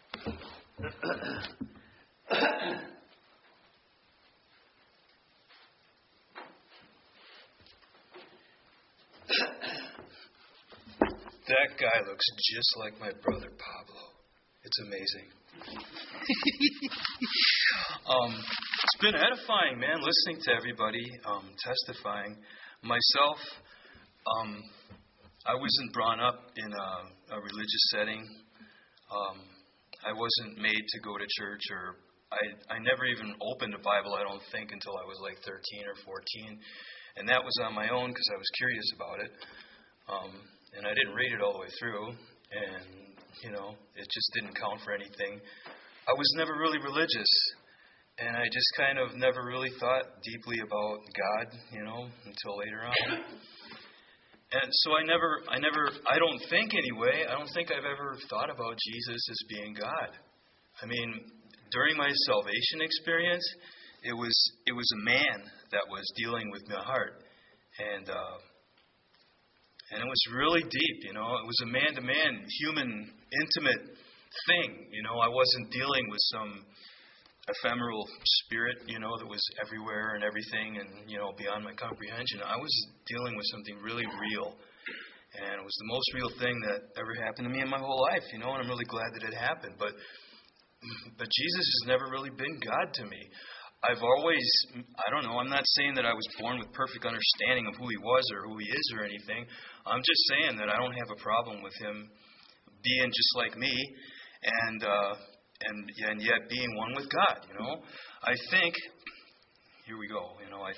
That guy looks just like my brother Pablo. It's amazing. It's been edifying, man, listening to everybody testifying. Myself, I wasn't brought up in a religious setting. I wasn't made to go to church, or I never even opened a Bible, I don't think, until I was like 13 or 14. And that was on my own because I was curious about it. And I didn't read it all the way through. And, it just didn't count for anything. I was never really religious. And I just kind of never really thought deeply about God, until later on. And so I don't think I've ever thought about Jesus as being God. I mean, during my salvation experience, it was a man that was dealing with my heart. And it was really deep, It was a man-to-man, human, intimate thing. I wasn't dealing with some ephemeral spirit, that was everywhere and everything and, beyond my comprehension. I was dealing with something really real. And it was the most real thing that ever happened to me in my whole life, and I'm really glad that it happened. But Jesus has never really been God to me. I've always, I'm not saying that I was born with perfect understanding of who He was or who He is or anything. I'm just saying that I don't have a problem with Him being just like me and yet being one with God, I think, here we go, I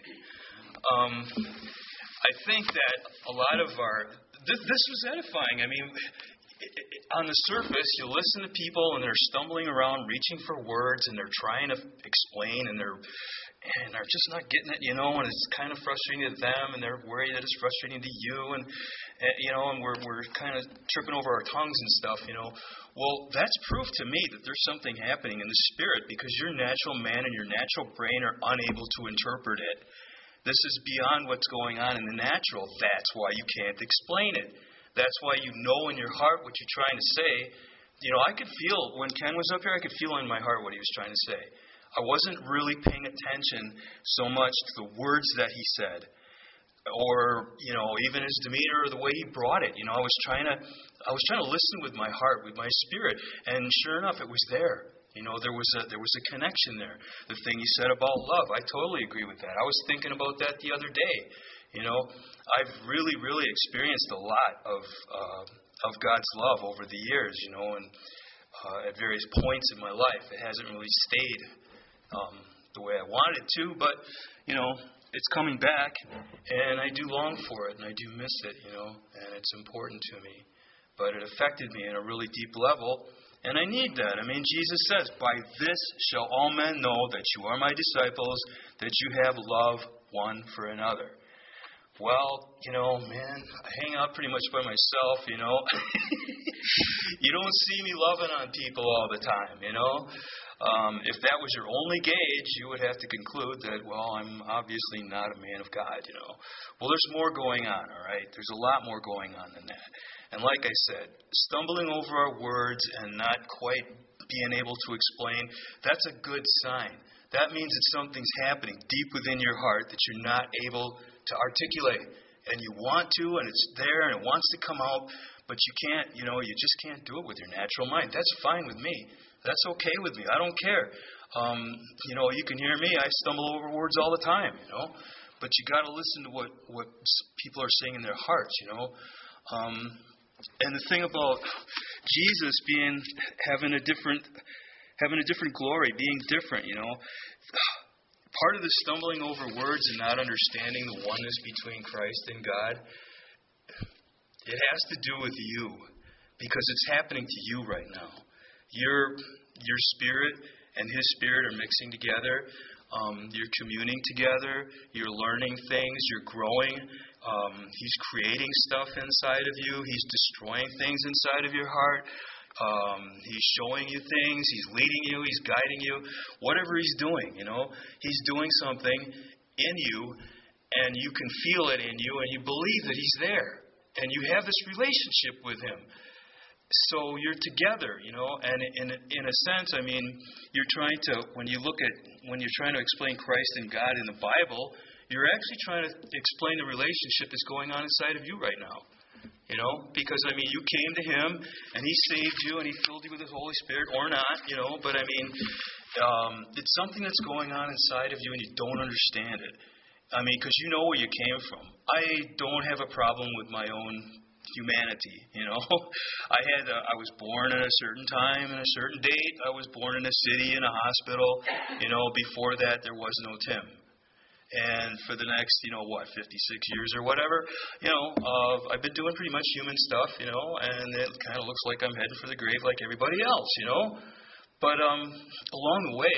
think that a lot of this was edifying. I mean, on the surface, you listen to people and they're stumbling around, reaching for words, and they're trying to explain, and they're just not getting it, and it's kind of frustrating to them, and they're worried that it's frustrating to you, and we're kind of tripping over our tongues and stuff, Well, that's proof to me that there's something happening in the Spirit, because your natural man and your natural brain are unable to interpret it. This is beyond what's going on in the natural. That's why you can't explain it. That's why you know in your heart what you're trying to say. I could feel, when Ken was up here, I could feel in my heart what he was trying to say. I wasn't really paying attention so much to the words that he said, or, even his demeanor or the way he brought it. I was trying to listen with my heart, with my spirit, and sure enough, it was there. There was a connection there. The thing he said about love, I totally agree with that. I was thinking about that the other day. I've really, really experienced a lot of God's love over the years, and at various points in my life. It hasn't really stayed the way I wanted it to, but, it's coming back, and I do long for it, and I do miss it, and it's important to me. But it affected me in a really deep level, and I need that. I mean, Jesus says, "By this shall all men know that you are my disciples, that you have love one for another." Well, man, I hang out pretty much by myself, You don't see me loving on people all the time, If that was your only gauge, you would have to conclude that, well, I'm obviously not a man of God, Well, there's more going on, all right? There's a lot more going on than that. And like I said, stumbling over our words and not quite being able to explain, that's a good sign. That means that something's happening deep within your heart that you're not able to articulate. And you want to, and it's there, and it wants to come out, but you can't, you just can't do it with your natural mind. That's fine with me. That's okay with me. I don't care. You can hear me. I stumble over words all the time, But you got to listen to what people are saying in their hearts, And the thing about Jesus having a different glory, being different, Part of the stumbling over words and not understanding the oneness between Christ and God, it has to do with you, because it's happening to you right now. Your spirit and His spirit are mixing together. You're communing together. You're learning things. You're growing. He's creating stuff inside of you. He's destroying things inside of your heart. He's showing you things. He's leading you. He's guiding you. Whatever He's doing, He's doing something in you, and you can feel it in you, and you believe that He's there, and you have this relationship with Him. So you're together, and in a sense, I mean, you're trying to, when you're trying to explain Christ and God in the Bible, you're actually trying to explain the relationship that's going on inside of you right now. Because, I mean, you came to Him, and He saved you, and He filled you with His Holy Spirit, or not, but I mean, it's something that's going on inside of you, and you don't understand it. I mean, because you know where you came from. I don't have a problem with my own humanity, I was born at a certain time and a certain date. I was born in a city, in a hospital. Before that, there was no Tim. And for the next, 56 years or whatever, I've been doing pretty much human stuff, and it kind of looks like I'm heading for the grave like everybody else, But along the way,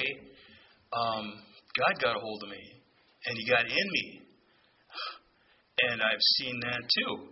God got a hold of me, and He got in me. And I've seen that too.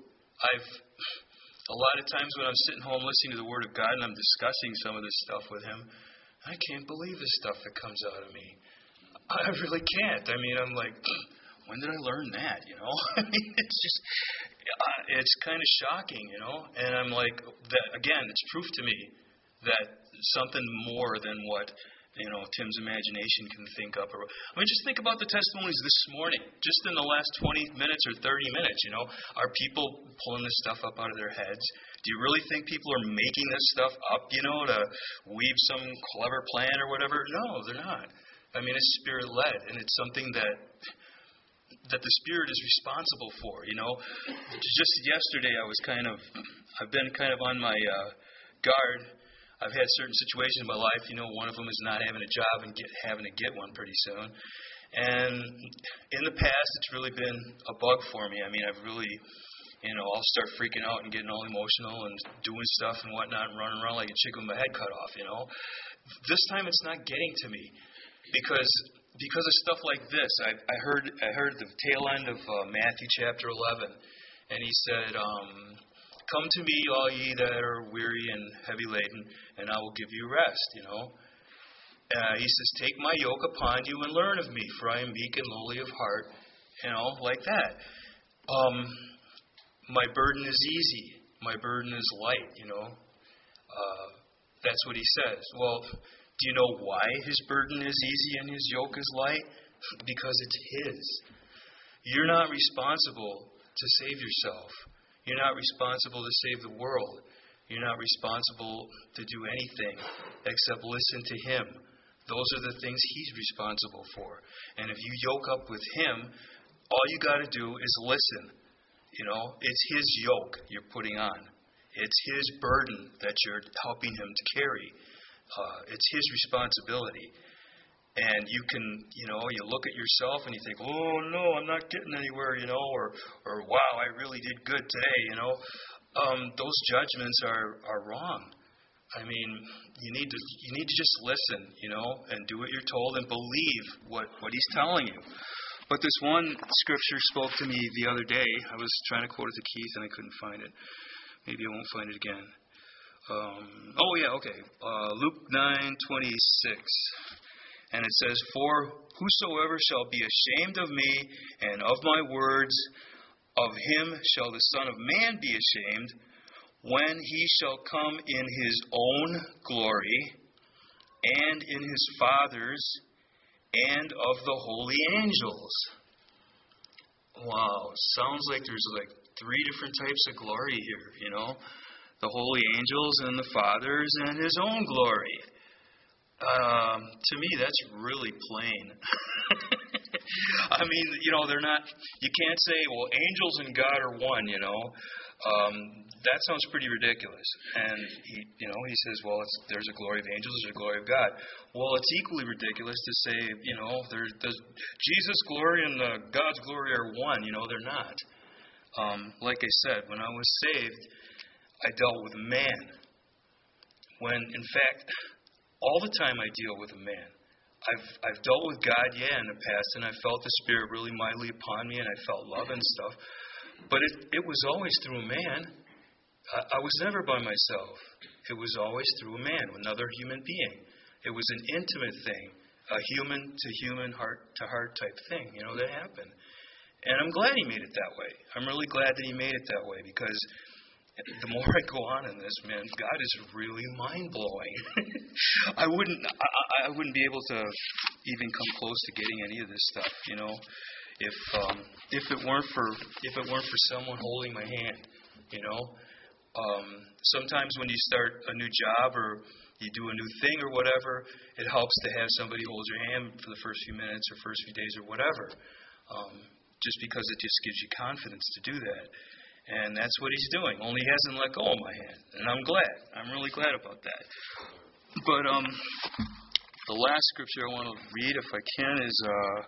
A lot of times when I'm sitting home listening to the Word of God and I'm discussing some of this stuff with Him, I can't believe the stuff that comes out of me. I really can't. I mean, I'm like, when did I learn that, I mean, it's just, it's kind of shocking, And I'm like, that again, it's proof to me that something more than what Tim's imagination can think up. Just think about the testimonies this morning, just in the last 20 minutes or 30 minutes. Are people pulling this stuff up out of their heads? Do you really think people are making this stuff up, to weave some clever plan or whatever? No, they're not. It's Spirit-led, and it's something that the Spirit is responsible for. Just yesterday, I've been kind of on my guard. I've had certain situations in my life. One of them is not having a job and having to get one pretty soon. And in the past, it's really been a bug for me. I've really, I'll start freaking out and getting all emotional and doing stuff and whatnot and running around like a chicken with my head cut off. This time, it's not getting to me because of stuff like this. I heard the tail end of Matthew chapter 11, and he said, "Come to me, all ye that are weary and heavy laden, and I will give you rest." He says, "Take my yoke upon you and learn of me, for I am meek and lowly of heart." Like that. My burden is easy. My burden is light. That's what he says. Well, do you know why his burden is easy and his yoke is light? Because it's his. You're not responsible to save yourself. You're not responsible to save the world. You're not responsible to do anything except listen to Him. Those are the things He's responsible for. And if you yoke up with Him, all you got to do is listen. It's His yoke you're putting on. It's His burden that you're helping Him to carry. It's His responsibility. And you can, you look at yourself and you think, "Oh no, I'm not getting anywhere," or "Wow, I really did good today," Those judgments are wrong. You need to just listen, and do what you're told and believe what He's telling you. But this one scripture spoke to me the other day. I was trying to quote it to Keith and I couldn't find it. Maybe I won't find it again. Luke 9:26. And it says, "For whosoever shall be ashamed of me and of my words, of him shall the Son of Man be ashamed, when He shall come in His own glory, and in His Father's, and of the holy angels." Wow, sounds like there's 3 different types of glory here, The holy angels and the Father's and His own glory. To me, that's really plain. They're not, you can't say, well, angels and God are one, That sounds pretty ridiculous. And he says, well, there's a glory of angels, there's a glory of God. Well, it's equally ridiculous to say, there's Jesus' glory and God's glory are one. They're not. Like I said, when I was saved, I dealt with man. When, in fact, all the time I deal with a man. I've dealt with God, in the past, and I felt the Spirit really mightily upon me, and I felt love and stuff. But it was always through a man. I was never by myself. It was always through a man, another human being. It was an intimate thing, a human-to-human, heart-to-heart type thing, that happened. And I'm glad He made it that way. I'm really glad that He made it that way, because the more I go on in this, man, God is really mind-blowing. I wouldn't be able to even come close to getting any of this stuff, if it weren't for someone holding my hand, Sometimes when you start a new job or you do a new thing or whatever, it helps to have somebody hold your hand for the first few minutes or first few days or whatever, just because it just gives you confidence to do that. And that's what He's doing. Only He hasn't let go of my hand. And I'm glad. I'm really glad about that. But the last scripture I want to read, if I can, is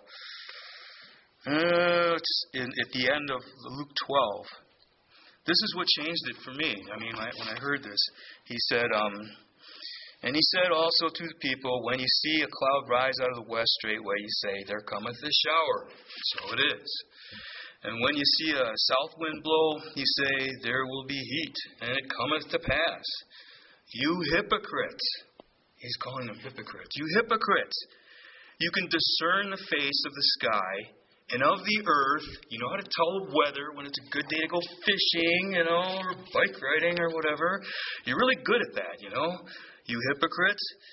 at the end of Luke 12. This is what changed it for me. When I heard this, He said, and He said also to the people, when you see a cloud rise out of the west straightway, you say, there cometh a shower. So it is. And when you see a south wind blow, you say, there will be heat, and it cometh to pass. You hypocrites. He's calling them hypocrites. You hypocrites. You can discern the face of the sky and of the earth. You know how to tell the weather when it's a good day to go fishing, or bike riding or whatever. You're really good at that, You hypocrites.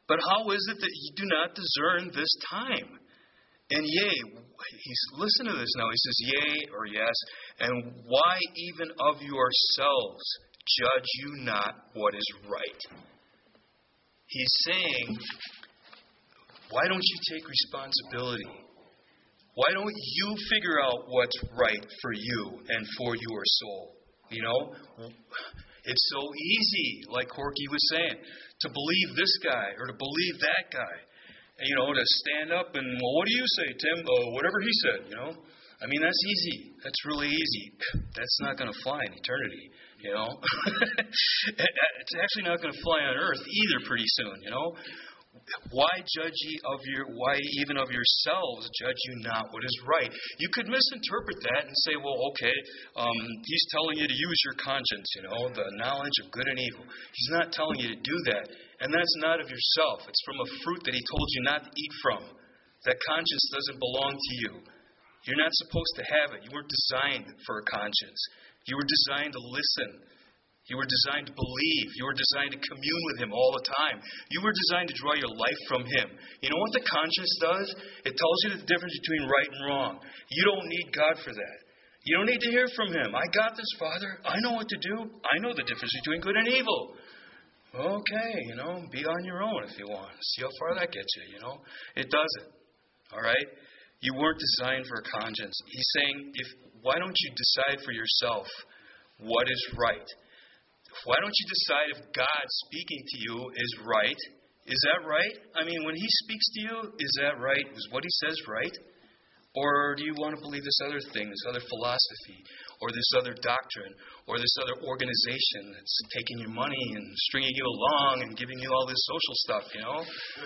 But how is it that ye do not discern this time? And yea, listen to this now. He says, yea or yes, and why even of yourselves judge you not what is right? He's saying, why don't you take responsibility? Why don't you figure out what's right for you and for your soul? You know, it's so easy, like Corky was saying, to believe this guy or to believe that guy. You know, to stand up and, well, what do you say, Tim? Whatever he said, you know. I mean, that's easy. That's really easy. That's not going to fly in eternity, you know. It's actually not going to fly on earth either pretty soon, you know. Why why even of yourselves judge you not what is right? You could misinterpret that and say, well, okay, he's telling you to use your conscience, you know, the knowledge of good and evil. He's not telling you to do that. And that's not of yourself. It's from a fruit that he told you not to eat from. That conscience doesn't belong to you. You're not supposed to have it. You weren't designed for a conscience. You were designed to listen. You were designed to believe. You were designed to commune with him all the time. You were designed to draw your life from him. You know what the conscience does? It tells you the difference between right and wrong. You don't need God for that. You don't need to hear from him. I got this, Father. I know what to do. I know the difference between good and evil. Okay, you know, be on your own if you want. See how far that gets you, you know. It doesn't. All right? You weren't designed for a conscience. He's saying, why don't you decide for yourself what is right? Why don't you decide if God speaking to you is right? Is that right? I mean, when he speaks to you, is that right? Is what he says right? Or do you want to believe this other thing, this other philosophy, or this other doctrine, or this other organization that's taking your money and stringing you along and giving you all this social stuff, you know?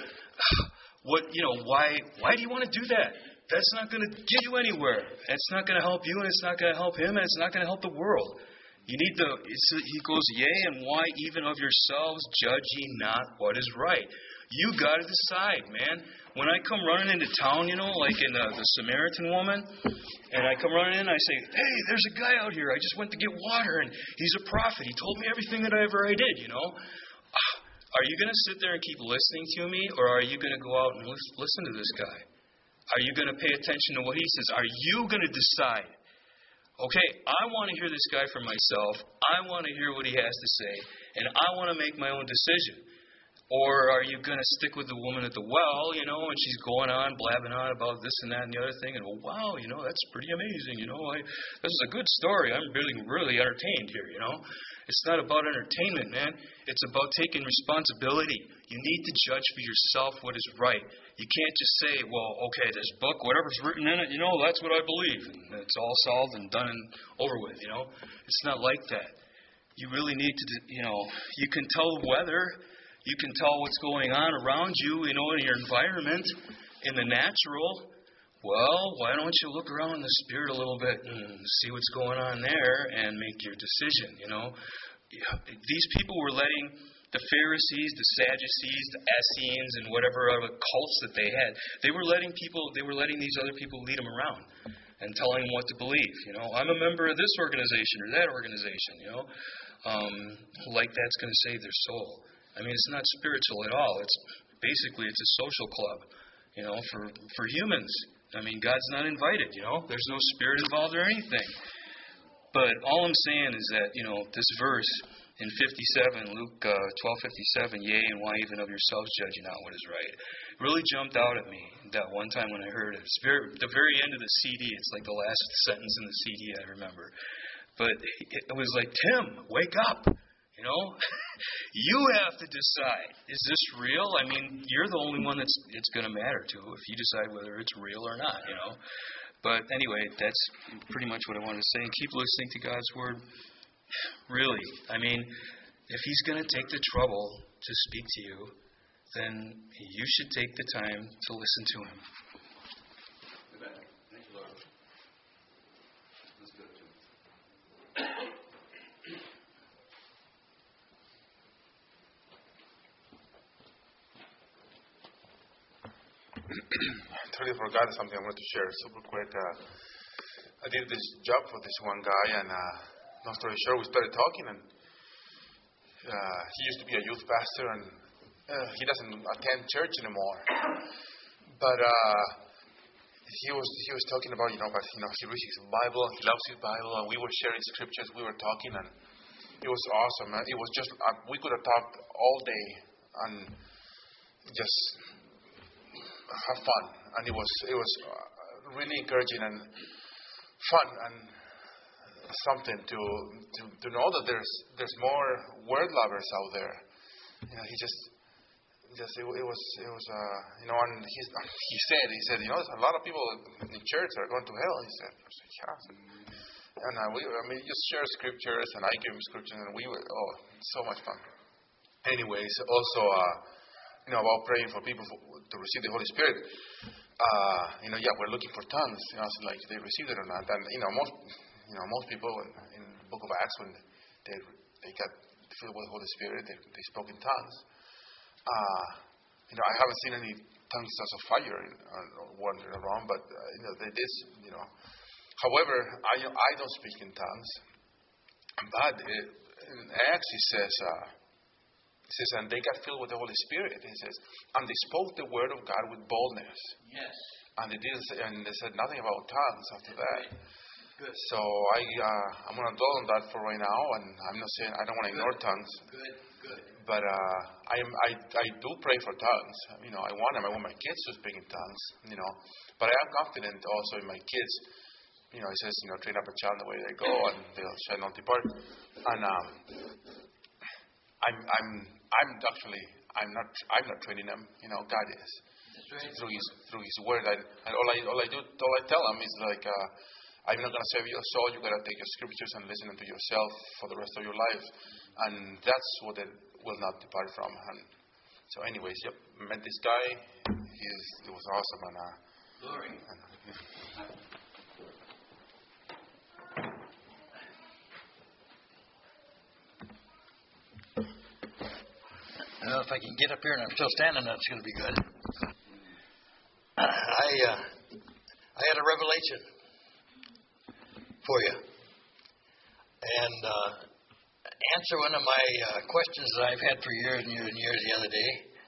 Why do you want to do that? That's not going to get you anywhere. It's not going to help you, and it's not going to help him, and it's not going to help the world. You need he goes, yea, and why even of yourselves judge ye not what is right? You got to decide, man. When I come running into town, you know, like in the Samaritan woman, and I come running in, I say, hey, there's a guy out here. I just went to get water, and he's a prophet. He told me everything that I did, you know. Are you going to sit there and keep listening to me, or are you going to go out and listen to this guy? Are you going to pay attention to what he says? Are you going to decide? Okay, I want to hear this guy for myself. I want to hear what he has to say, and I want to make my own decision. Or are you going to stick with the woman at the well, you know, and she's going on, blabbing on about this and that and the other thing, and, wow, you know, that's pretty amazing, you know. This is a good story. I'm really entertained here, you know. It's not about entertainment, man. It's about taking responsibility. You need to judge for yourself what is right. You can't just say, well, okay, this book, whatever's written in it, you know, that's what I believe. And it's all solved and done and over with, you know. It's not like that. You really need to, you know, you can tell the weather. You can tell what's going on around you, you know, in your environment, in the natural. Well, why don't you look around in the spirit a little bit and see what's going on there and make your decision, you know. These people were letting the Pharisees, the Sadducees, the Essenes, and whatever other cults that they had, they were letting these other people lead them around and telling them what to believe, you know. I'm a member of this organization or that organization, you know. Like that's going to save their soul. I mean, it's not spiritual at all. It's a social club, you know, for humans. I mean, God's not invited, you know. There's no spirit involved or anything. But all I'm saying is that, you know, this verse in 57, Luke 12:57, yea, and why even of yourselves judge you not what is right, really jumped out at me that one time when I heard it. It's the very end of the CD. It's like the last sentence in the CD I remember. But it was like, Tim, wake up. You know, you have to decide, is this real? I mean, you're the only one it's going to matter to if you decide whether it's real or not, you know. But anyway, that's pretty much what I wanted to say. And keep listening to God's Word. Really, I mean, if He's going to take the trouble to speak to you, then you should take the time to listen to Him. Amen. Thank you, Lord. That's good, too. I totally forgot something I wanted to share super quick. I did this job for this one guy, and long story short, we started talking, and he used to be a youth pastor, he doesn't attend church anymore. But he was talking about, but he reads his Bible, he loves his Bible, and we were sharing scriptures, we were talking, and it was awesome. It was just we could have talked all day and just have fun, and it was really encouraging and fun and something to know that there's more word lovers out there. He just it was and he said there's a lot of people in church that are going to hell. He said, yeah. And we just share scriptures, and I give him scriptures, and we were so much fun. Anyways, also about praying for people to receive the Holy Spirit. We're looking for tongues. Like they received it or not. And most people in the Book of Acts, when they got filled with the Holy Spirit, they spoke in tongues. I haven't seen any tongues as of fire wandering around, but they did. However, I don't speak in tongues. But in Acts, it says, and they got filled with the Holy Spirit. It says, and they spoke the word of God with boldness. Yes. And they didn't say, and they said nothing about tongues after that. Good. So I'm going to dwell on that for right now, and I'm not saying I don't want to ignore tongues. Good. But I do pray for tongues. I want them. I want my kids to speak in tongues. But I am confident also in my kids. It says, train up a child the way they go, and they'll shall not depart. And I'm not training them. God is. That's right. Through His word, and all I tell them is like, I'm not going to save your soul. You got to take your scriptures and listen to yourself for the rest of your life, and that's what it will not depart from. And so, anyways, met this guy. It was awesome, and glory. If I can get up here and I'm still standing, that's going to be good. I had a revelation for you, and answer one of my questions that I've had for years and years and years the other day.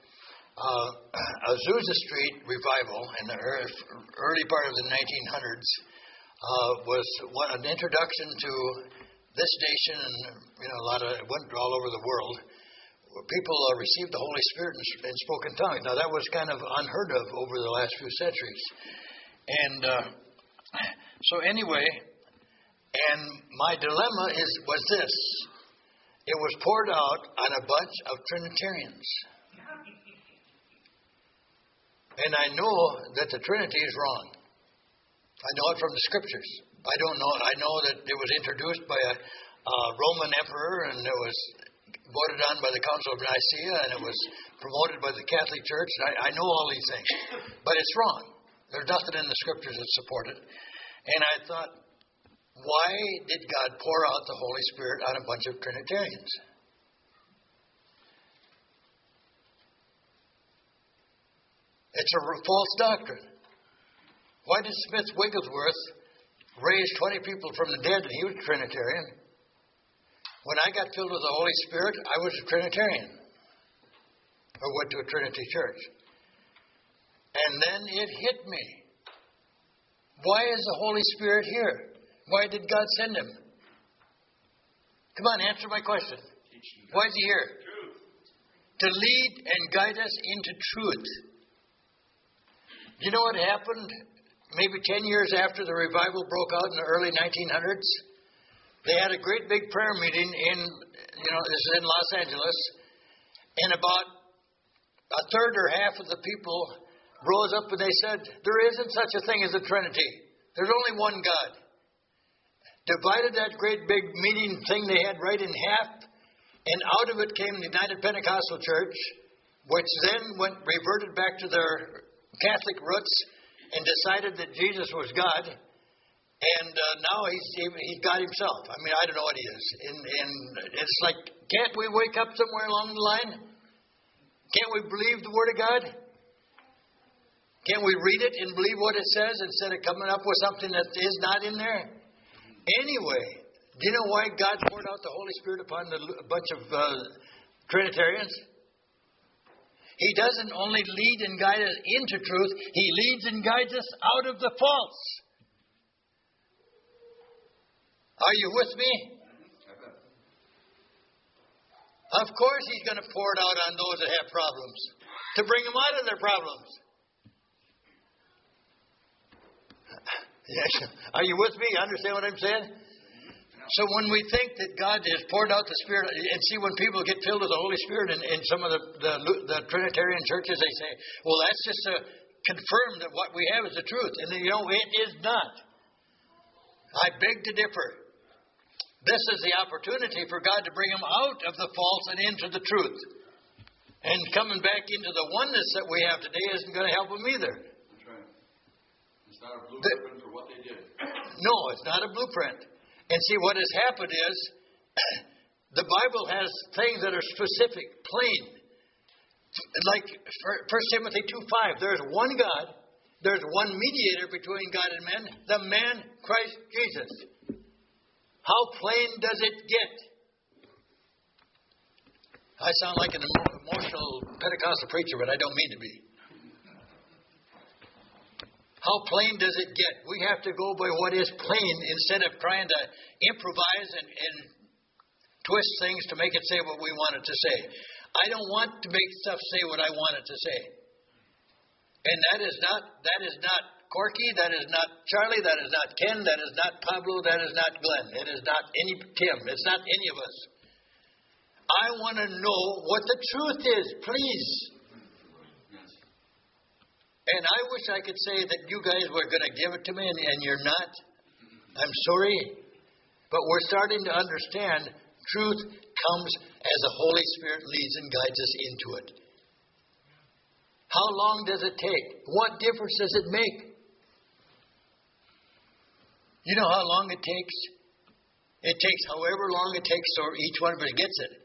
Azusa Street revival in the early part of the 1900s was an introduction to this station, and it went all over the world. People received the Holy Spirit and spoke in tongues. Now, that was kind of unheard of over the last few centuries. And so anyway, and my dilemma was this. It was poured out on a bunch of Trinitarians. And I know that the Trinity is wrong. I know it from the Scriptures. I don't know. I know that it was introduced by a Roman emperor, and it was voted on by the Council of Nicaea, and it was promoted by the Catholic Church. I know all these things, but it's wrong. There's nothing in the Scriptures that support it. And I thought, why did God pour out the Holy Spirit on a bunch of Trinitarians? It's a false doctrine. Why did Smith Wigglesworth raise 20 people from the dead and he was a Trinitarian? When I got filled with the Holy Spirit, I was a Trinitarian. Or went to a Trinity church. And then it hit me. Why is the Holy Spirit here? Why did God send him? Come on, answer my question. Why is he here? To lead and guide us into truth. You know what happened maybe 10 years after the revival broke out in the early 1900s? They had a great big prayer meeting this is in Los Angeles, and about a third or half of the people rose up and they said, there isn't such a thing as a Trinity. There's only one God. Divided that great big meeting thing they had right in half, and out of it came the United Pentecostal Church, which then reverted back to their Catholic roots and decided that Jesus was God. And now he's God himself. I mean, I don't know what he is. And it's like, can't we wake up somewhere along the line? Can't we believe the Word of God? Can't we read it and believe what it says instead of coming up with something that is not in there? Anyway, do you know why God poured out the Holy Spirit upon a bunch of Trinitarians? He doesn't only lead and guide us into truth, He leads and guides us out of the false. Are you with me? Of course He's going to pour it out on those that have problems, to bring them out of their problems. Yes. Are you with me? You understand what I'm saying? So when we think that God has poured out the Spirit, and see when people get filled with the Holy Spirit in some of the Trinitarian churches, they say, well, that's just to confirm that what we have is the truth. And you know, it is not. I beg to differ. This is the opportunity for God to bring them out of the false and into the truth. And coming back into the oneness that we have today isn't going to help them either. That's right. It's not a blueprint for what they did. No, it's not a blueprint. And see, what has happened is the Bible has things that are specific, plain. Like 1 Timothy 2:5, there's one God, there's one mediator between God and men, the man Christ Jesus. How plain does it get? I sound like an emotional Pentecostal preacher, but I don't mean to be. How plain does it get? We have to go by what is plain instead of trying to improvise and twist things to make it say what we want it to say. I don't want to make stuff say what I want it to say. And that is not Corky, that is not Charlie, that is not Ken, that is not Pablo, that is not Glenn. It is not any Tim. It's not any of us. I want to know what the truth is, please. And I wish I could say that you guys were going to give it to me, and you're not. I'm sorry. But we're starting to understand truth comes as the Holy Spirit leads and guides us into it. How long does it take? What difference does it make? You know how long it takes? It takes however long it takes so each one of us gets it.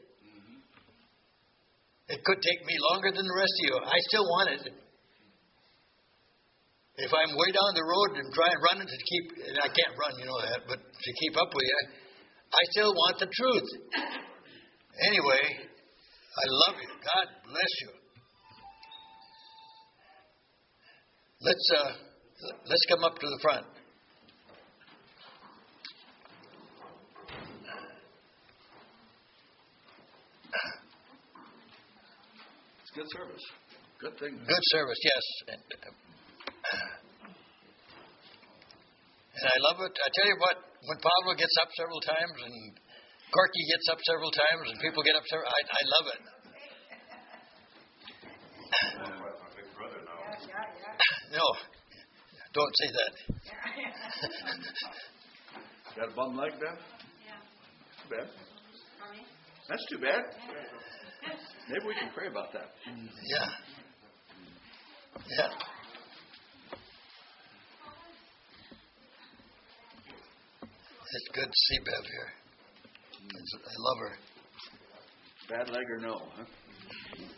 It could take me longer than the rest of you. I still want it. If I'm way down the road and try and run it to keep, and I can't run, you know that, but to keep up with you, I still want the truth. Anyway, I love you. God bless you. Let's come up to the front. It's good service. Good thing. Good service, yes. And I love it. I tell you what, when Pablo gets up several times and Corky gets up several times and people get up several, I love it. No, don't say that. Got a bum leg, Ben? Yeah. Too bad. That's too bad. Maybe we can pray about that. Yeah. Yeah. It's good to see Bev here. I love her. Bad leg or no, huh?